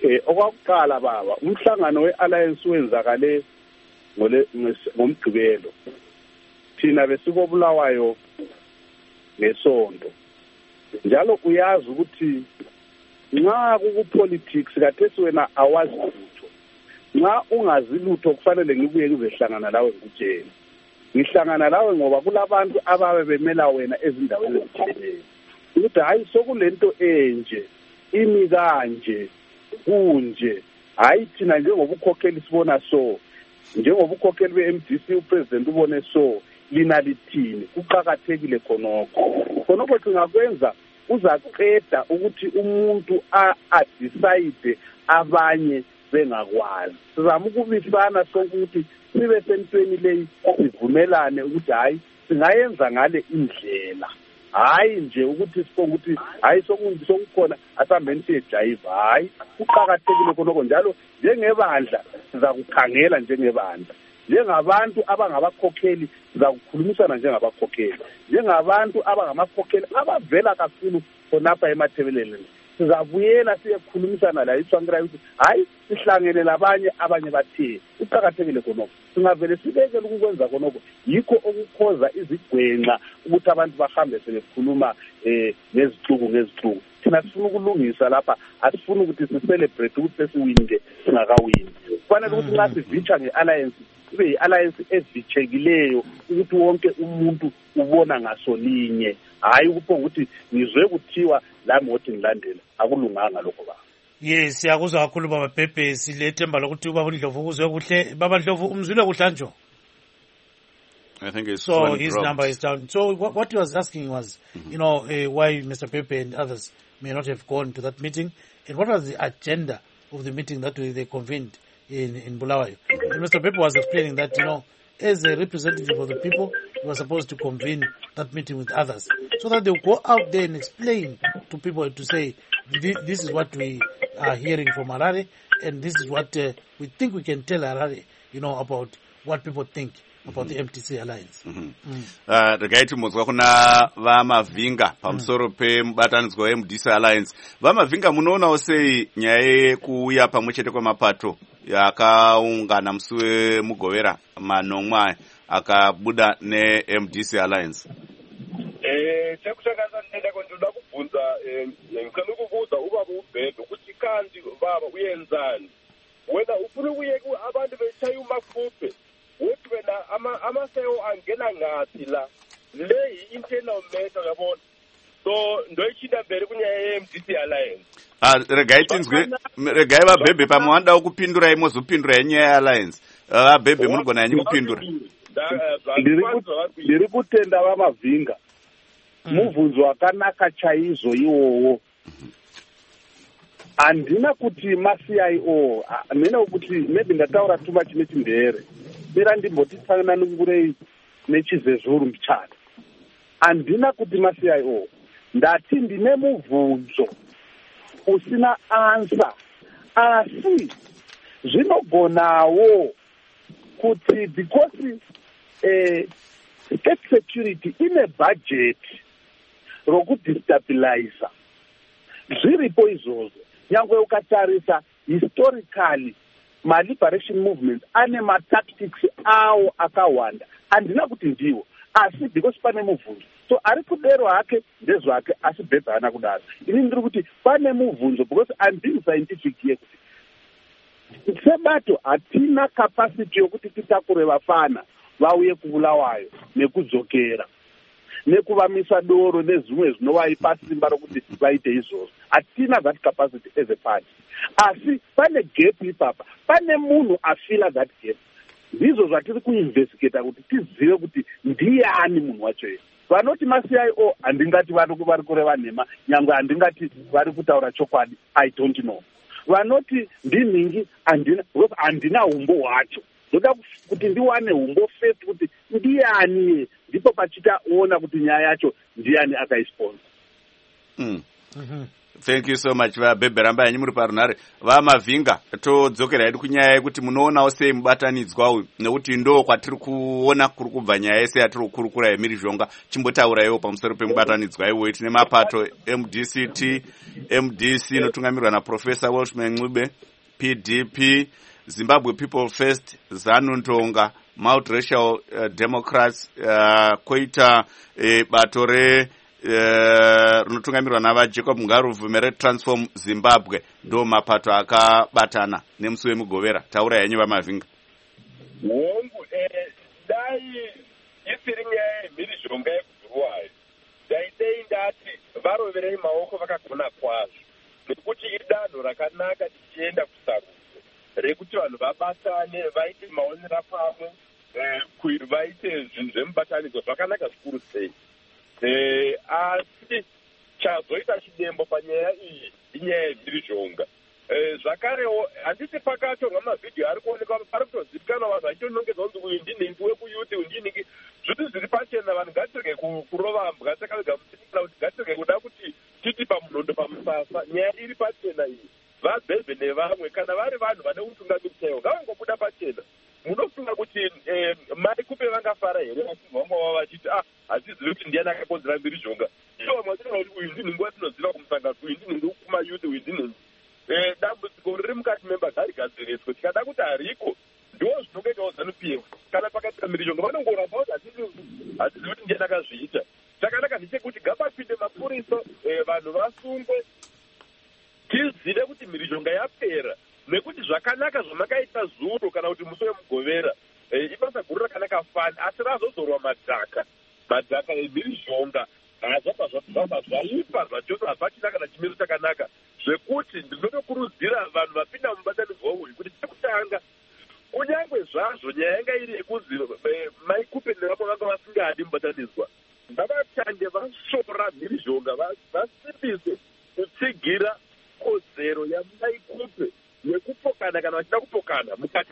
eh okwakuqala baba umhlangano wealliance wenzakale ngole ngomgqibelo thina besikobulawayo ngesonto njalo uyazi ukuthi nxa kupolitics kathesi wena awazi lutho nxa ungazi lutho kufanele ngibuye ngizehlangana lawe ngikutshela ngihlangana lawe ngoba kulabantu ababe bemela wena ezindaweni ezithile ukuthi hayi sokulento enje imi kanje kunje hayi thina njengobukhokheli sibona so njengobukhokheli be-M D C upresident ubone so lina lithini kuqhakathekile khonokho khonokho singakwenza uzaqeda ukuthi umuntu a-decide abanye bengakwazi sizama ukubisana sokuthi sibe sentweni leyi sivumelane ukuthi hayi singayenza ngale indlela hayi nje ukuthi sibonga ukuthi hayi sokukhona asambeni siyejayiva hayi kuqhakathekile khonokho njalo njengebandla sizakukhangela njengebandla njengabantu abangabakhokheli sizakukhulumisana njengabakhokheli njengabantu abangamakhokheli abavela kakhulu khonapha emathebeleleni sizabuyela siyekhulumisana la iswankira ukuthi hayi sihlangene labanye abanye bathe kuqhakathekile khonokho singavele sibekele ukukwenza khonokho yikho okukhoza izigwenxa ukuthi abantu bahambe sebekhuluma eh ngezixuku ngezixuku thina sifuna ukulungisa lapha asifuna ukuthi sicelebrate ukuthi sesiwinde singakawini kufanele ukuthi nxa sivitsha nge-alliance kube yi-alliance evithekileyo ukuthi wonke umuntu ubona ngasolinye hayi ukuphonga ukuthi ngizwe kuthiwa lami ngothi ngilandela akulunganga lokho baba. Yes, siyakuzwa kakhulu baba Bhebhe silethemba lokuthi ubaba uNdlovu ukuzwe kuhle. Baba Ndlovu umzwile kuhle njo? I think it's so his dropped. Number is down. So what, what he was asking was, mm-hmm. you know, uh, why Mister Bhebhe and others may not have gone to that meeting, and what was the agenda of the meeting that they convened in in Bulawayo. And Mister Bhebhe was explaining that, you know, as a representative of the people, he was supposed to convene that meeting with others, so that they'll go out there and explain to people to say, this is what we are hearing from Harare, and this is what uh, we think we can tell Harare, you know, about what people think about mm-hmm. the M T C alliance. Regaiti muzwa kuna vamavinga pamusoro pemubatanidzwa we-M D C alliance. Vamavinga munoona osei nyaya yekuuya pamwe chete kwemapato yakaungana musi wemugovera manomwe akabuda ne-M D C alliance? Eh chekutanga ndenda kondoda kubvunza ngicela ukubuza ubaba uBhebhe ukuthi kanti baba uyenzani wena ufuna ukuyeka abantu beshaya umafuphe uthi wena ama amaseyo angena ngathi la le internal matter yabona so ndoyichinda mbere kunyaya ye-M D C alliance. Ah regaiti nzwe regai vaBhebhe pamwanda ukupindura imozopindura yenyaya alliance vaBhebhe munogona yanyi kupindura ndiri kutenda vamavinga muvhunzo wakanaka chaizvo iwowo handina kuti ma-C I O mhena kuti maybe ndataura tuma chine chindere mira ndimboti tsananungurei nechizezuru mbichana handina kuti ma-C I O ndati ndine muvhunzo usina ansa asi zvinogonawo kuti because eh, state security ine budget rokudestabiliza zviripo izvozvo nyangwe ukatarisa historically ma-liberation movements ane ma-tactics awo akawanda handina kuti ndiwo asi because pane muvhunzo so ari kudero hake ndezvake asi Bhebhe haana kudaro ini ndiri kuti pane muvhunzo because handini scientific yekuti sebato hatina capacity yokuti titakure vafana vauye kubulawayo nekudzokera nekuvamisa doro nezvimwe zvinovaipa simba rokuti vaite izvozvo hatina that capacity as a party asi pane gap ipapa pane munhu afila that gap ndizvo zvatiri kuinvestigata kuti tizive kuti ndiani munhu wacho iye vanoti ma-C I O handingati vari kureva nhema nyangwe handingati vari kutaura chokwadi I don't know vanoti ndinhingi handina handina umbo hwacho ndoda kuti ndiwane umbo first kuti ndiani ye ndipo pachitaona kuti nyaya yacho ndiani akaisponsor. mm. mm-hmm. Thank you so much vabhebhe ramba yanyu muri parunhare vamavhinga. Todzokera hedu kunyaya yekuti munoonawo sei mubatanidzwa uyu nekuti ndo kwatiri kuona kuri kubva nyaya yese yatiri kukurukura yemhirizhonga. Chimbotauraiwo pamusoro pemubatanidzwa iwoyo. Tine mapato M D C T, M D C inotungamirwa naProfessor Welshman Ncube, P D P, Zimbabwe People First, ZANU Ndonga, Multiracial uh, Democrats, uh, koita uh, bato re rinotungamirwa uh, navaJacob Ngaruvu Mered Transform Zimbabwe. Ndo mapato akabatana nemusi wemugovera. Taura yenyu vamavhinga. Hongu eh, dai isiri nyaya yemhirizhonga yekudhurwayo daidei ndati varoverei maoko vakagona kwazvo, nekuti idanho rakanaka tichienda kusarudzo rekuti vanhu vabatane vaite maonera pamwe eh, vaite zvinhu zvemubatanidzo zvakanaka zvikuru sei. Eh, asi chazoita chidembo panyaya iyi inyaya yemhirizhonga. Eh, zvakarewo handisi pakatorwa mavhidhiyo ari kuonekwa pari kutozivikanwa vanhu vachitonongedzwa kunzi uyu ndinhingi wekuyuti uyu ndinhingi. Zviti zviri pachena vanhu ngatirege kurova mbwa takavega mutikira kuti ngatirege kuda kuti titi pamunondo pamusasa. Nyaya iri pachena iyi. Vabhebhe nevamwe kana vari vanhu vane utungamiri chaiwo ngavangobuda pachena. Munofunga kuti eh, mai kupe vangafara here vachinzwa vamwe vavo vachiti ah hatizivi kuti ndiani akakonzera mhirizhonga. Ivo mwatinoona kuti uyu ndinhingi watinoziva kumusangano, uyu ndinhingi wekumayuti, uyu ndinhingi. Eh, dambudziko riri mukati memba ngarigadziriswe. Tikada kuti hariko ndo zvinokaitawo ZANU-P F kana pakaita mhirizhonga vanongoramba kuti hatizivi kuti ndiani akazviita. Chakanaka ndechekuti ngapapinde mapurisa, eh, vanhu vasungwe, tizive kuti mhirizhonga yapera, nekuti zvakanaka zvamakaita zuro kana kuti musi wemugovera eh, ibasa guru rakanaka fani, asi razozorwa madhaka madhaka emhirizhonga hazvabva zvabva zvaipa zvachose hazvachina kana chimiro chakanaka, zvekuti ndinotokurudzira vanhu vapinda mubatanidzwa uyu kuti chekutanga kunyange zvazvo nyaya yanga iri yekunzi eh, mai kupe nevamwe vanga vasingadi mubatanidzwa ngavatange vasora mhirizhonga vasimbise kutsigira kodzero yamai kupe nekupokana kana vachida kupokana mukati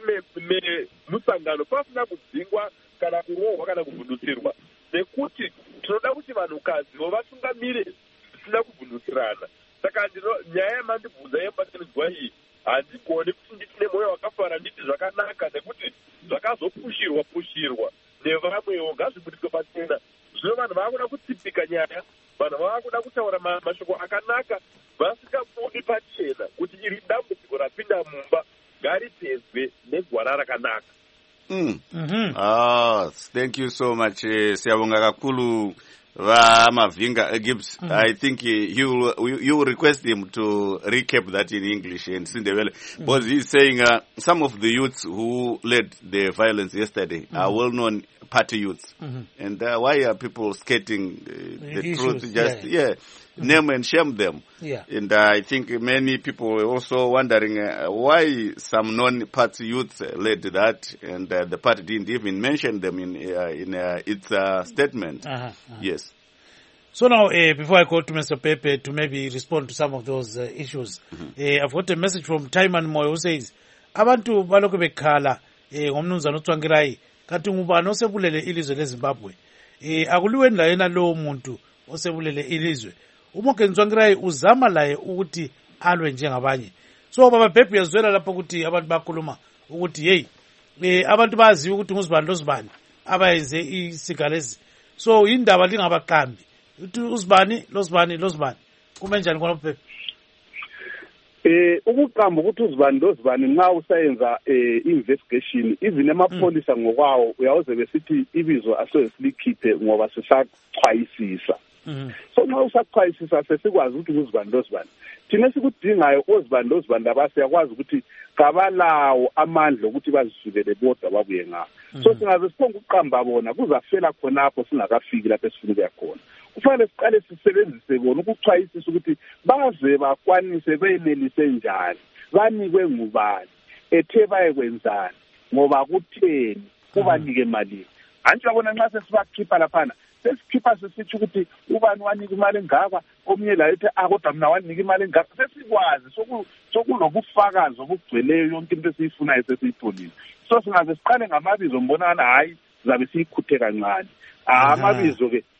memusangano pasina kudzingwa kana kurohwa kana kuvhundutsirwa, nekuti tinoda kuti vanhukadziwo vatungamire zvisina kuvhundutsirana. Saka nyaya yamandibvunza yemubatanidzwa iyi handikoni kuti nditi nemwoyo wakafara nditi zvakanaka, nekuti zvakazopushirwa pushirwa nevamwewo ngazvibudiswe pachena. Zvino vanhu vaakuda kutsipika nyaya, vanhu vaakuda kutaura mashoko akanaka vasingabudi pachena kuti iri dambudziko rapinda mumba ngaripedzwe negwara rakanaka. Mm. Mm-hmm. Ah, thank you so much. Uh, Siyabonga kakulu vamavhinga uh, Gibbs. Mm-hmm. I think uh, you you will request him to recap that in English and Sindebele, mm-hmm. because he's saying uh, some of the youths who led the violence yesterday mm-hmm. are well-known party youths, mm-hmm. and uh, why are people skating uh, the Issues, truth? Just yeah. yeah. Mm-hmm. Name and shame them. Yeah. And uh, I think many people were also wondering uh, why some non-party youths led that, and uh, the party didn't even mention them in uh, in uh, its uh, statement. Uh-huh, uh-huh. Yes. So now, uh, before I go to Mister Pepe to maybe respond to some of those uh, issues, mm-hmm. uh, I've got a message from Taiman Moyo who says, "Abantu baloko bekhala ngomnumzana uTsvangirai kathi ngubani osebulele ilizwe leZimbabwe. Eh akuliwe ndayena lo muntu osebulele ilizwe. UMorgan Tsvangirai uzama laye ukuthi alwe njengabanye." So baba Pepe yazwela lapho ukuthi abantu bakhuluma ukuthi hey eh abantu baziwe ukuthi nguzibani lozibani abayenze isigalezi. So indaba lingabaqambi uthi uzibani lozibani lozibani kume njani khona Pepe? Eh ukuqamba ukuthi uzibani lozibani nxa usayenza eh investigation even emapolisa mm. ngokwawo uyawuze besithi ibizo asezilikhiphe ngoba sisachwayisisa. Mm-hmm. So nxa usachwayisisa sesikwazi ukuthi uzibani lozibani thina sikudingayo ozibani lozibani labase yakwazi ukuthi kabalawo amandla ukuthi bazisukele bodwa babuye ngapha. Mm-hmm. So singaze siphonga uqamba bona kuzafela khonapho singakafiki lapho esifuna ukuya khona. Kufanele siqale sisebenzise bona ukuchwayisisa ukuthi baze bakwanise benelise njani, banikwe ngubani, ethe bayekwenzani, ngoba kutheni, kubanike imali. Antsho yabona nxa sesibakhipha laphana sesikhipha sesithi ukuthi ubani wanika imali engaka, omnye la ethi akodwa mina wanika imali engaka, sesikwazi sokulobufakazi obugcweleyo yonke into esiyifunayo sesiyitholile. So singaze siqale ngamabizo mbonana hayi zabe siyikhuthe kancane. Amabizo ke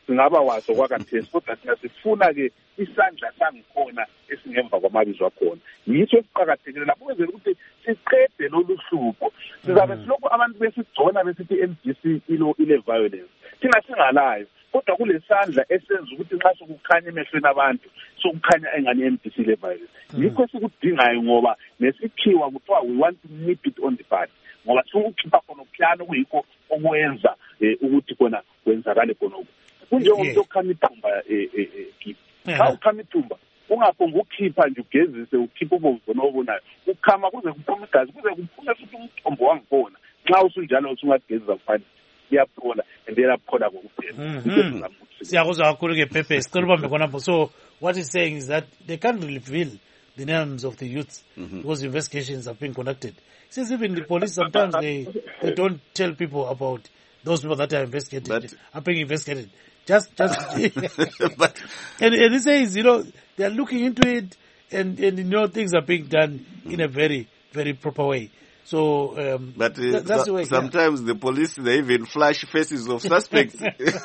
singaba waso kwakathesi, kodwa thina sifuna-ke isandla sangikhona esingemva kwamabizo akhona. Yiso esiqakathekile lapho kwenzela ukuthi siqede lolu hlupho. Sizabe silokhu abantu besigcona besithi i-M D C ile-violence, thina singalayo, kodwa kule sandla esenza ukuthi nxa sokukhanya emehlweni abantu sokukhanya engani i-M D C ile-violence. Yikho sikudingayo ngoba nesikhiwa kuthiwa we want to nip it on the bud, ngoba sikukhipha khona uphiyano kuyikho okwenza ukuthi khona kwenzakale khonokho. Kunjengomuntu okhama ithumba ekipa. Xa ukhama ithumba ungaphonga ukukhipha nje ugezise ukhipha ubomvu obonayo. Ukhama kuze kuphume igazi, kuze kuphume futhi umthombo wangikhona. Nxa usunjalo usungagezisa kufanele iyaphola and iyaphola kokuphela. Siyakuzwa kakhulu ke Pepe. Sicela ubambe khonapho. So what he's saying is that they can't reveal the names of the youths mm-hmm. because investigations are being conducted. Since even the police sometimes they, they don't tell people about those people that are investigated, but, are being investigated. Just, just, but, and, and he says, you know, they are looking into it, and, and you know, things are being done in a very, very proper way. So, um, but uh, th- that's so, the way. Sometimes yeah. the police they even flash faces of suspects.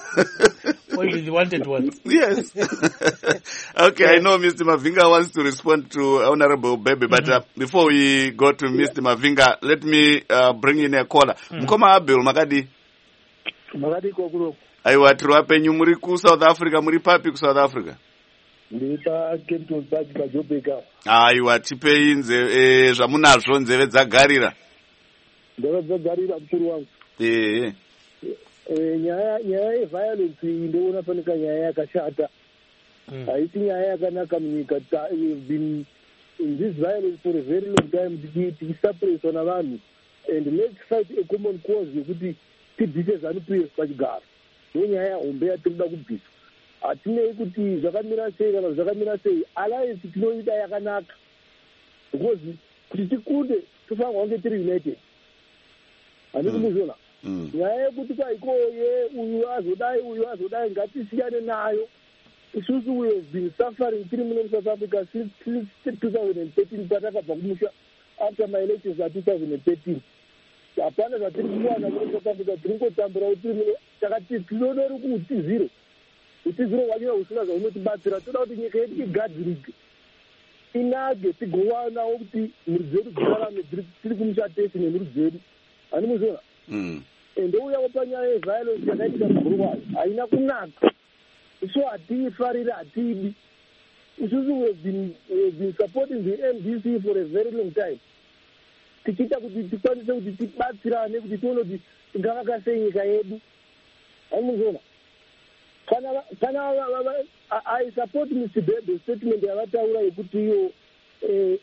Or even the wanted ones. Yes. Okay, yeah. I know Mister Mavinga wants to respond to Honorable Bebe, but mm-hmm. uh, before we go to Mister Yeah. Mavinga, let me uh, bring in a caller. Mm-hmm. Mkoma Abel Magadi. Magadi Kokuro. Aiwa tiriwapenyu muri ku South Africa, muri papi ku South Africa? Ndiripa Kenton Park paJobeka. Aiwa tipei nzeve zvamunazvo nzeve dzagarira. Nzeve dzagarira mukuru wangu. Eh. Eh nyaya nyaya yeviolence ndoona panika nyaya yakashata. Haisi nyaya yakanaka munyika. We've been in this violence for a very long time. Tichisupresswa navanhu. And let's fight a common cause yekuti tibvise ZANU-P F pachigaro. Nyaya hombe yatinoda kubvisa. Hatinei kuti zvakamira sei kana zvakamira sei, alliance tinoida yakanaka. Because kuti tikunde tofanirwa kunge tiri united. Handiti muzvona. Nyaya yekuti kwaiko ye uyu azodai uyu azodai ngatisiyane nayo. Isusu we have been suffering tiri muno South Africa since twenty thirteen patakabva kumusha after my elections at twenty thirteen. Hapana zvatiri kuwana muri South Africa tiri ngotambura kuti muno takati tinodori kuti zero. Utiziro wanyira usina zvaunotibatsira, toda kuti nyika yedu igadzirike. Inage tigowana kuti mhuri dzedu dzirarame tiri kumusha tese nemhuri dzedu. Handiti muzvona? Mm. Ndouyawo panyaya yeviolence yakaitika mugurwayo. Haina kunaka. Isu hatiifariri hatiidi. Isusu we have been, we have been supporting the M D C for a very long time. Tichiita kuti tikwanise kuti tibatsirane kuti tione kuti tingavaka sei nyika yedu. Handiti muzvona? Kana kana I support Mister Bebe statement yavataura yekuti iyo eh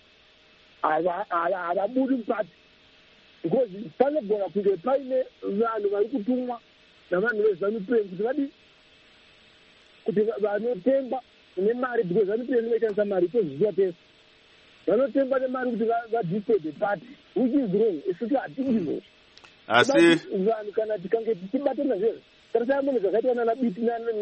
havabudi mukati because panogona kunge paine vanhu vari kutumwa navanhu vezANU-P F kuti vadi kuti vanotemba nemari because ZANU-P F inoshandisa mari tozviziva tese. Vanotemba nemari kuti vadisturb the party which is wrong. Isusu hatidi izvozvo. Asi vanhu kana tikange tichibatana zvezvo tarisayamune zvakaitwa nana biti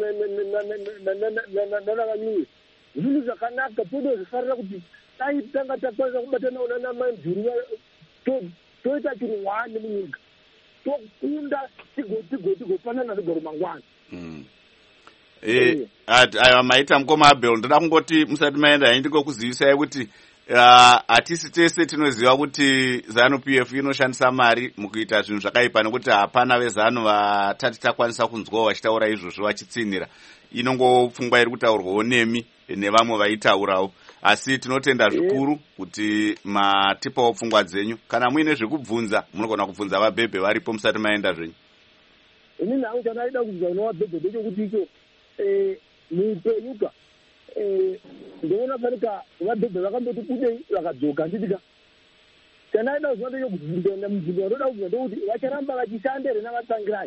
nanavanyuwe zvinhu zvakanaka todozvifarira kuti dai tanga takwanisa kubatanawo nana manjuru toita chinhu wani munyika tokunda tigopanana zvigaro mangwana. Aiwa maita mukoma Abel, ndoda kungoti musati maenda hai ndikokuzivisai kuti hatisi tese tinoziva kuti ZANU-P F inoshandisa mari mukuita zvinhu zvakaipa, nekuti hapana vezanu vatati takwanisa kunzwawo vachitaura izvozvo vachitsinhira. Inongopfungwa iri kutaurwawo nemi nevamwe vaitaurawo, asi tinotenda zvikuru kuti matipawo pfungwa dzenyu. Kana muine zvekubvunza munogona kubvunza vaBhebhe varipo musati maenda zvenyu. Ini nangu chanaida kubvunza kuna vaBhebhe ndechekuti icho muupenyuka ndoona panika vaBhebhe vakamboti kudei vakadzoka nditika chanaida kuziva ndechekuti mubvunzo wandoda kubvunza ndekuti vacharamba vachishanda here navatsangirai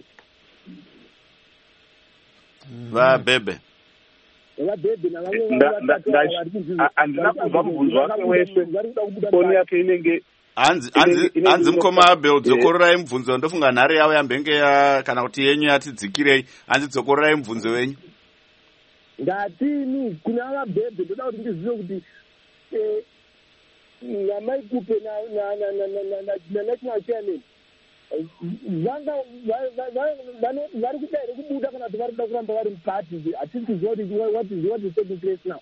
vaBhebhe vaBhebhe navamwe handina kuzwa mubvunzo wake wese. Foni yake inenge hanzi mukoma Abel dzokororai mubvunzo. Ndofunga nhare yavo yambenge kana kuti yenyu yatidzikirei. Hanzi dzokororai mubvunzo wenyu. Ndatini kuna vaBhebhe ndoda kuti ndizive kuti namaikupe national chairman vanga vari kuda here kubuda kana vanhu vari kuda kuramba vari mupati hatisi kuziva kuti what is what is taking place now.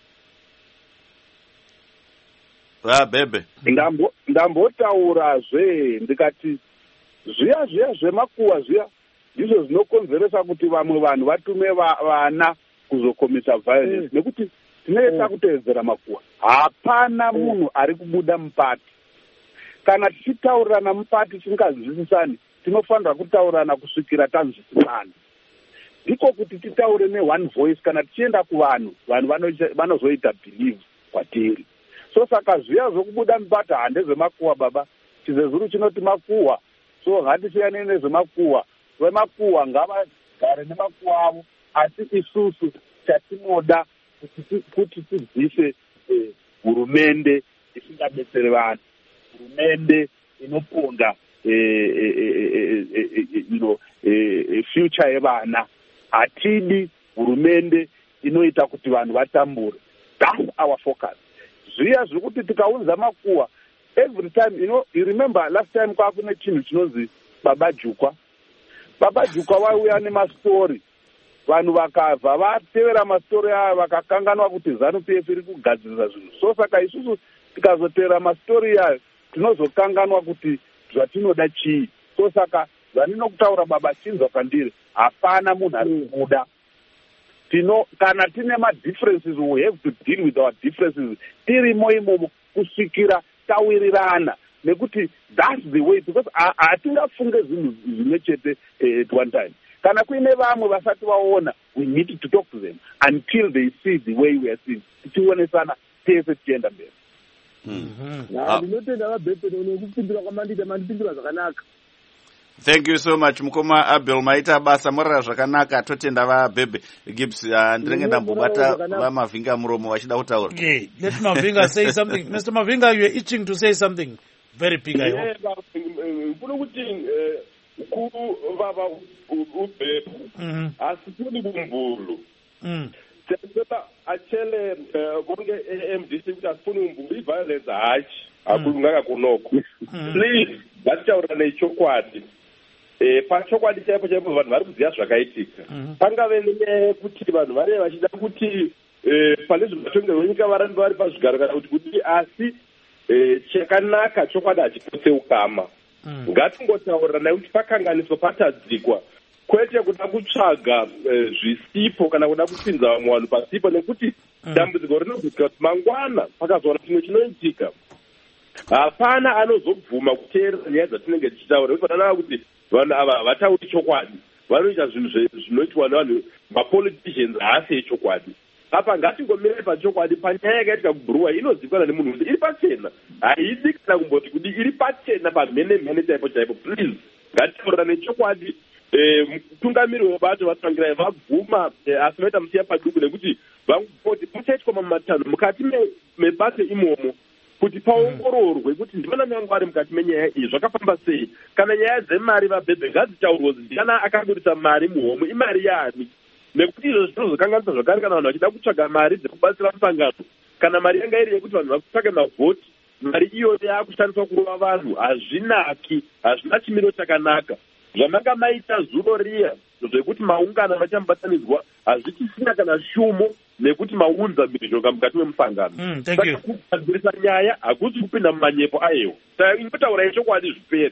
vabhebhe ndambotaurazve ndikati zviya zviya zvemakuwa zviya ndizvo zvinokonzeresa kuti vamwe vanhu vatume vana kuzokomisa violence nekuti tinoita kuteedzera makuwa. Hapana munhu ari kubuda mupati. Kana tichitaurirana mupati tisinganzwisisani tinofanira kutaurirana kusvikira tanzwisisana. Ndiko kuti titaure ne-one voice. Kana tichienda kuvanhu vanhu vanozoita believe kwatiri. So saka zviya zvokubuda mupati handezvemakuwa baba. Chizezuru chinoti makuwa. So ngatisiyane nezvemakuwa. Vemakuwa ngavagare nemakuwa avo, asi isusu chatinoda kuti tidziise hurumende isingadetsere vanhu, hurumende inoponda future yevana. Hatidi hurumende inoita kuti vanhu vatambure. That's our focus. Zviya zvekuti tikaunza makuwa every time, you know, you remember last time kwakune chinhu chinonzi Baba Jukwa. Baba Jukwa wauya nemastori, vanhu vakabva vatevera mastori aya vakakanganwa kuti ZANU-P F iri kugadzirisa zvinhu. So saka isusu tikazotevera mastori ayo tinozokanganwa kuti zvatinoda chii. So saka zvanokutaura baba chinzwa kwandiri, hapana munhu ari kubuda. Tino kana tine ma-differences, we have to deal with our differences. Tirimo imomo kusvikira tawirirana. Nekuti that's the way, because hatingafunge zvinhu zvimwe chete at one time. Kana kuine vamwe vasati vaona, we need to talk to them until they see the way we are seeing. Tichionesana tese tichienda mberi. Ndinotenda vabhebhe nekupindura kwamandida mandipindura zvakanaka. Thank you so much mukoma Abel, maita basa morera zvakanaka. Totenda vabhebhe. Gibbs, ndinenge ndambobata vamavhinga muromo vachida kutaura. Okay, let Mavinga say something. Mister Mavinga, you are itching to say something very big, I hope. Kuno kuti ukuru baba ubhebhe asifuni bumbulu. Sekuta achele konke M D C ukuthi asifuni bumbulu, i-violence hachi akulunganga kunoko. Please ngatichaura nechokwadi. Eh pachokwadi chaipo chaipo vanhu vari kuziya zvakaitika. Pangave nekuti vanhu vari vachida kuti pane zvimatongerwo nyika varambe vari pazvigaro kana kuti kuti asi chakanaka chokwadi hachipotse ukama. Ngatingotaurira nekuti pakanganiswa patadzikwa, kwete kuda kutsvaga zvisipo kana kuda kupinza vamwe vanhu pasipo, nekuti dambudziko rinobvika kuti mangwana pakazoona chimwe chinoitika hapana anozobvuma kuteerera nyaya dzatinenge tichitaura. Nekuti vanonaka kuti vanhu ava havatauri chokwadi, vanoita zvinhu zvinoitwa nevanhu mapoliticians haasi echokwadi. Apa ngatingomirai pachokwadi panyaya yakaitika kubhuruwa inozivikanwa nemunhu kuti iri pachena, haidi kana kumboti kuti iri pachena pamhene mhene chaipo chaipo. Please ngatitaurira nechokwadi. Mutungamiri webato vatsangirai vabvuma, asi vaita musiya paduku nekuti vangoti pachaitwa mamatanho mukati mebasa imomo kuti paongororwe kuti ndivana mangu ari mukati menyaya iyi zvakafamba sei. Kana nyaya dzemari vabhebhe ngadzitaurwe kuti ndiana akabudisa mari muhomo, imari yaani, nekuti izvo zvinozokanganisa zvakare kana vanhu vachida kutsvaga mari dzekubatsira musangano. Kana mari yanga iri yekuti vanhu vakutsvake mavhoti, mari iyoyo yakushandiswa kurova vanhu, hazvinaki, hazvina chimiro chakanaka. Zvamanga maita zuro riya zvekuti maungano machambatanidzwa hazvichisina kana shumo, nekuti maunza mhirizhonga mukati memusangano. Saka kugadzirisa nyaya hakusi kupinda mumanyepo ayewo. Saka ingotaura chokwadi zvipere.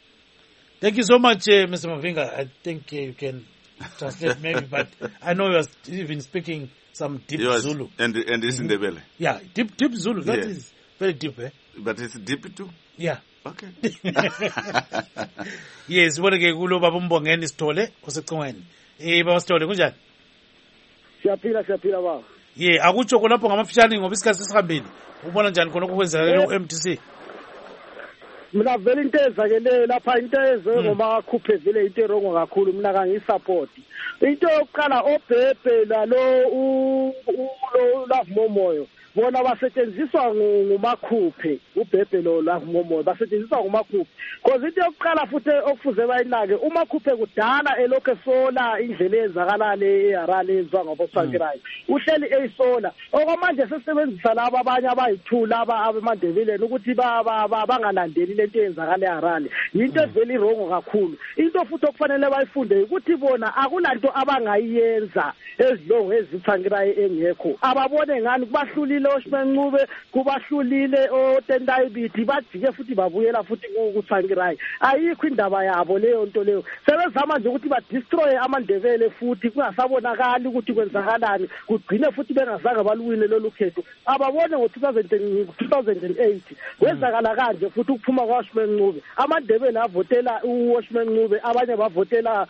Thank you so much, uh, Mister Mavinga. I think uh, you can translate maybe, but I know you are even speaking some deep yes, Zulu. And and it's in the belly. Yeah, deep deep Zulu. That yeah. is very deep, eh? But it's deep too? Yeah. Okay. Yes, what ke kulo baba Mbongeni Sithole osecingweni. Eh baba Sithole kunjani? Siyaphila siyaphila baba. Yeah, akutsho khonapho ngamafishane ngoba isikhathi sesihambile. Ubona njani khona okwenzakala ku M D C? Mina vele into ezakele lapha into eze ngoba akhuphe vele into erongo kakhulu, mina kangisupport. Into yokuqala obhebhe la lo u lo Love Momoyo bona basetshenziswa ngumakhuphe uBhebhe lo la ngomoya basetshenziswa ngumakhuphe because into yokuqala futhi okufuze bayinake umakhuphe kudala elokho esola indlela ezakala le eHarare ezwa ngaboSankirai uhleli eyisola okwamanje sesebenzisa laba abanye abayithula aba abemandebeleni ukuthi bangalandeli lento eyenzakala eHarare into eveli wrong kakhulu into futhi okufanele bayifunde ukuthi bona akulanto abangayiyenza ezilongo ezithangirai engekho ababone ngani kubahlulile oShimencube kubahlulile oTendai Biti bajike futhi babuyela futhi kuThangirai ayikho indaba yabo leyo nto leyo sebezama nje ukuthi ba destroy amandebele futhi kungasabonakali ukuthi kwenzakalani kugcine futhi bengazange baluwine lolu khetho ababone ngo two thousand eight wenzakala kanje futhi ukuphuma kwaShimencube amandebele avotela uShimencube abanye bavotela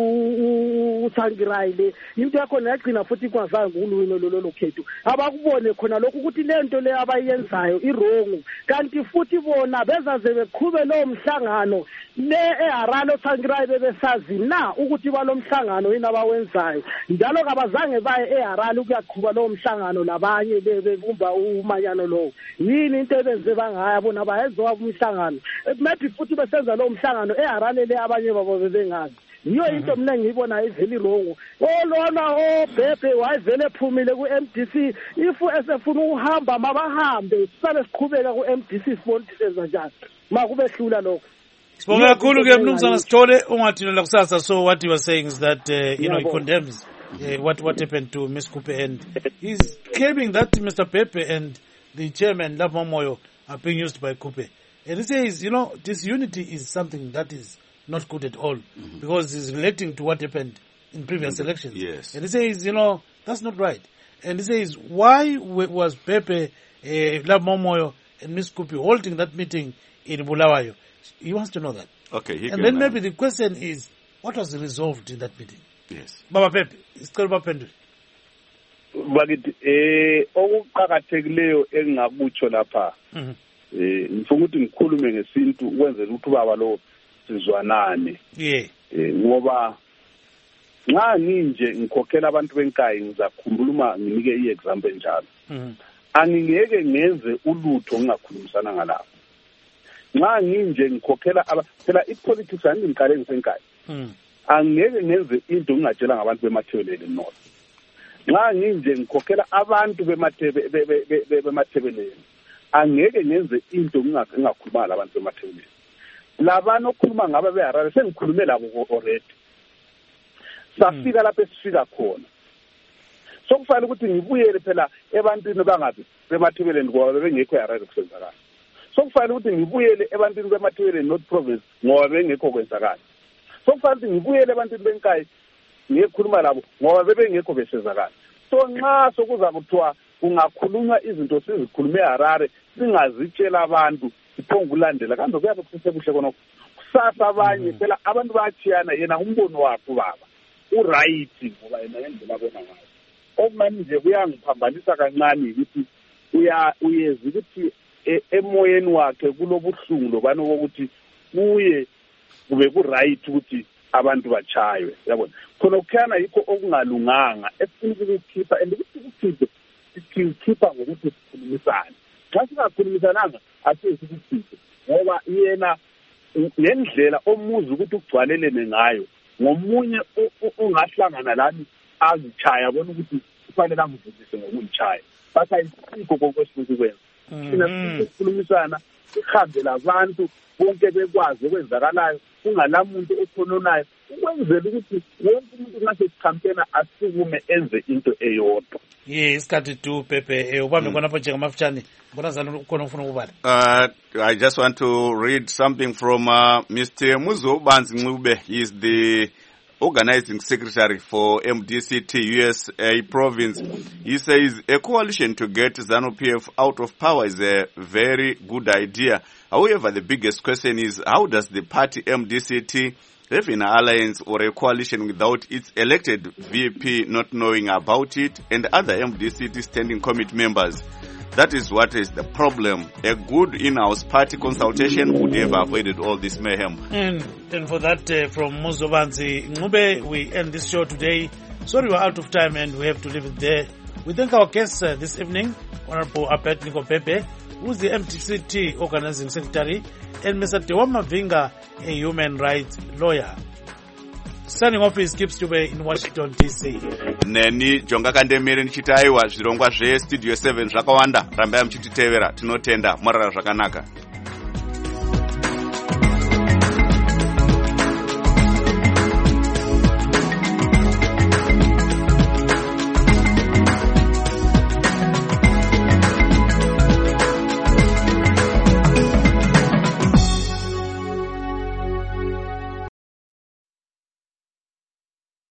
uThangirai le into yakho yagcina futhi kwazange kuluwine lolu khetho abakubone khona lokho ukuthi lento le abayenzayo irongo kanti futhi bona bezaze beqhube lo mhlangano le eHarare oThangirai bebesazi na ukuthi balomhlangano yini abawenzayo njalo kabazange baye eHarare ukuyaqhuba lo mhlangano labanye bebumba umanyano lo yini into ebenze bangaya bona bayezwa umhlangano maybe futhi besenza lo mhlangano eHarare le abanye babo bebengazi yiyo into mina ngiyibona iveli wrong olona oBhebhe wayevele ephumile ku-M D C ifu esefuna ukuhamba mabahambe sisale siqhubeka ku-M D C sibone ukuthi senza njani makubehlula lokho Sibonga kakhulu ke Mnumzana Sithole ungathinola kusasa so what he was saying is that uh, you know he condemns uh, what what happened to Miss Kupe and he's claiming that Mister Bhebhe and the chairman Love Momoyo are being used by Kupe and he says you know disunity is something that is not good at all mm-hmm. because it's relating to what happened in previous mm-hmm. elections. Yes. And he says, you know, that's not right. And he says, why was Bhebhe, uh, Love Momoyo and Miss Kupe holding that meeting in Bulawayo? He wants to know that. Okay. He and can, then uh, maybe the question is, what was resolved in that meeting? Yes. Baba Bhebhe, isicelo baphendule. Bakithi eh okuqhakathekileyo engingakutsho lapha. Mhm. Eh ngifuna ukuthi ngikhulume ngesintu ukwenzela ukuthi baba lo sizwanane yeah eh ngoba nxa ninje ngikhokhela abantu benkayi ngizakhumbula nginike iexample njalo mhm angingeke ngenze ulutho ngingakhulumisana ngalapho nxa nginje ngikhokhela phela ipolitics angiqale ngisenkayi mhm angeke ngenze into ngingatshela ngabantu bemathebeleni north nxa nginje ngikhokhela abantu bemathebe bemathebeleni angeke ngenze into ngingakhuluma labantu bemathebeleni labana okhuluma ngabe beHarare sengikhulume labo already safika lapho esifika khona sokufanele ukuthi ngibuyele phela ebantwini bangabi bemathebeleni ngoba bengekho eHarare kusenzakala sokufanele ukuthi ngibuyele ebantwini bemathebeleni North Province ngoba bengekho kwenzakala sokufanele ukuthi ngibuyele ebantwini benkayi ngiyekhuluma labo ngoba bebengekho besenzakala so nxa sokuza kuthiwa kungakhulunywa izinto sizikhulume eHarare singazitshela abantu iphonga ulandela kanti kuyabe kusebuhle kona kusasa abanye phela abantu bayachiyana yena umbono wakhe baba uright ngoba yena yendlela abona ngayo okumani nje kuyangiphambanisa kancane ukuthi uya uyezi ukuthi emoyeni wakhe kulobuhlungu lobani ukuthi kuye kube ku right ukuthi abantu bachaywe yabona khona ukukhana yikho okungalunganga efuna ukukhipha and ukuthi kukhiphe sikhipha ngokuthi sikhulumisane xa singakhulumisananga asizikukhiphe ngoba yena ngendlela omuzi ukuthi ugcwalelene ngayo ngomunye ungahlangana lami azichaya bona ukuthi kufanele angivuzise ngokungichaya but ayisikho kokwesifuna kwenza thina sikhulumisana sihambe labantu bonke bekwazi okwenzakalayo kungalamuntu ekhononayo ukwenzela ukuthi wonke umuntu ngasesicampaigner asukume enze into eyodwa yeah isikhathi tu Bhebhe ubambe khonapho njengamafutshane bona zalo khona ufuna ukubala uh I just want to read something from uh, Mister Muzobanzi Ncube. He is the organizing secretary for M D C T U S A province. He says a coalition to get ZANU-P F out of power is a very good idea. However, the biggest question is how does the party M D C T have an alliance or a coalition without its elected V P not knowing about it and other M D C T standing committee members? That is what is the problem. A good in-house party consultation would have avoided all this mayhem. And, and for that, uh, from Muzobanzi Ncube, we end this show today. Sorry we're out of time and we have to leave it there. We thank our guests uh, this evening, Honorable Abednego Bebe, who's the M D C T Organizing Secretary, and Mister Dewama Vinga, a human rights lawyer. Signing off is Gibbs Dube in Washington, D C. Neni Jonga Kandemere nichitaiwa zvirongwa zve Studio seven zvakawanda. Rambai muchititevera, tinotenda, morara zvakanaka.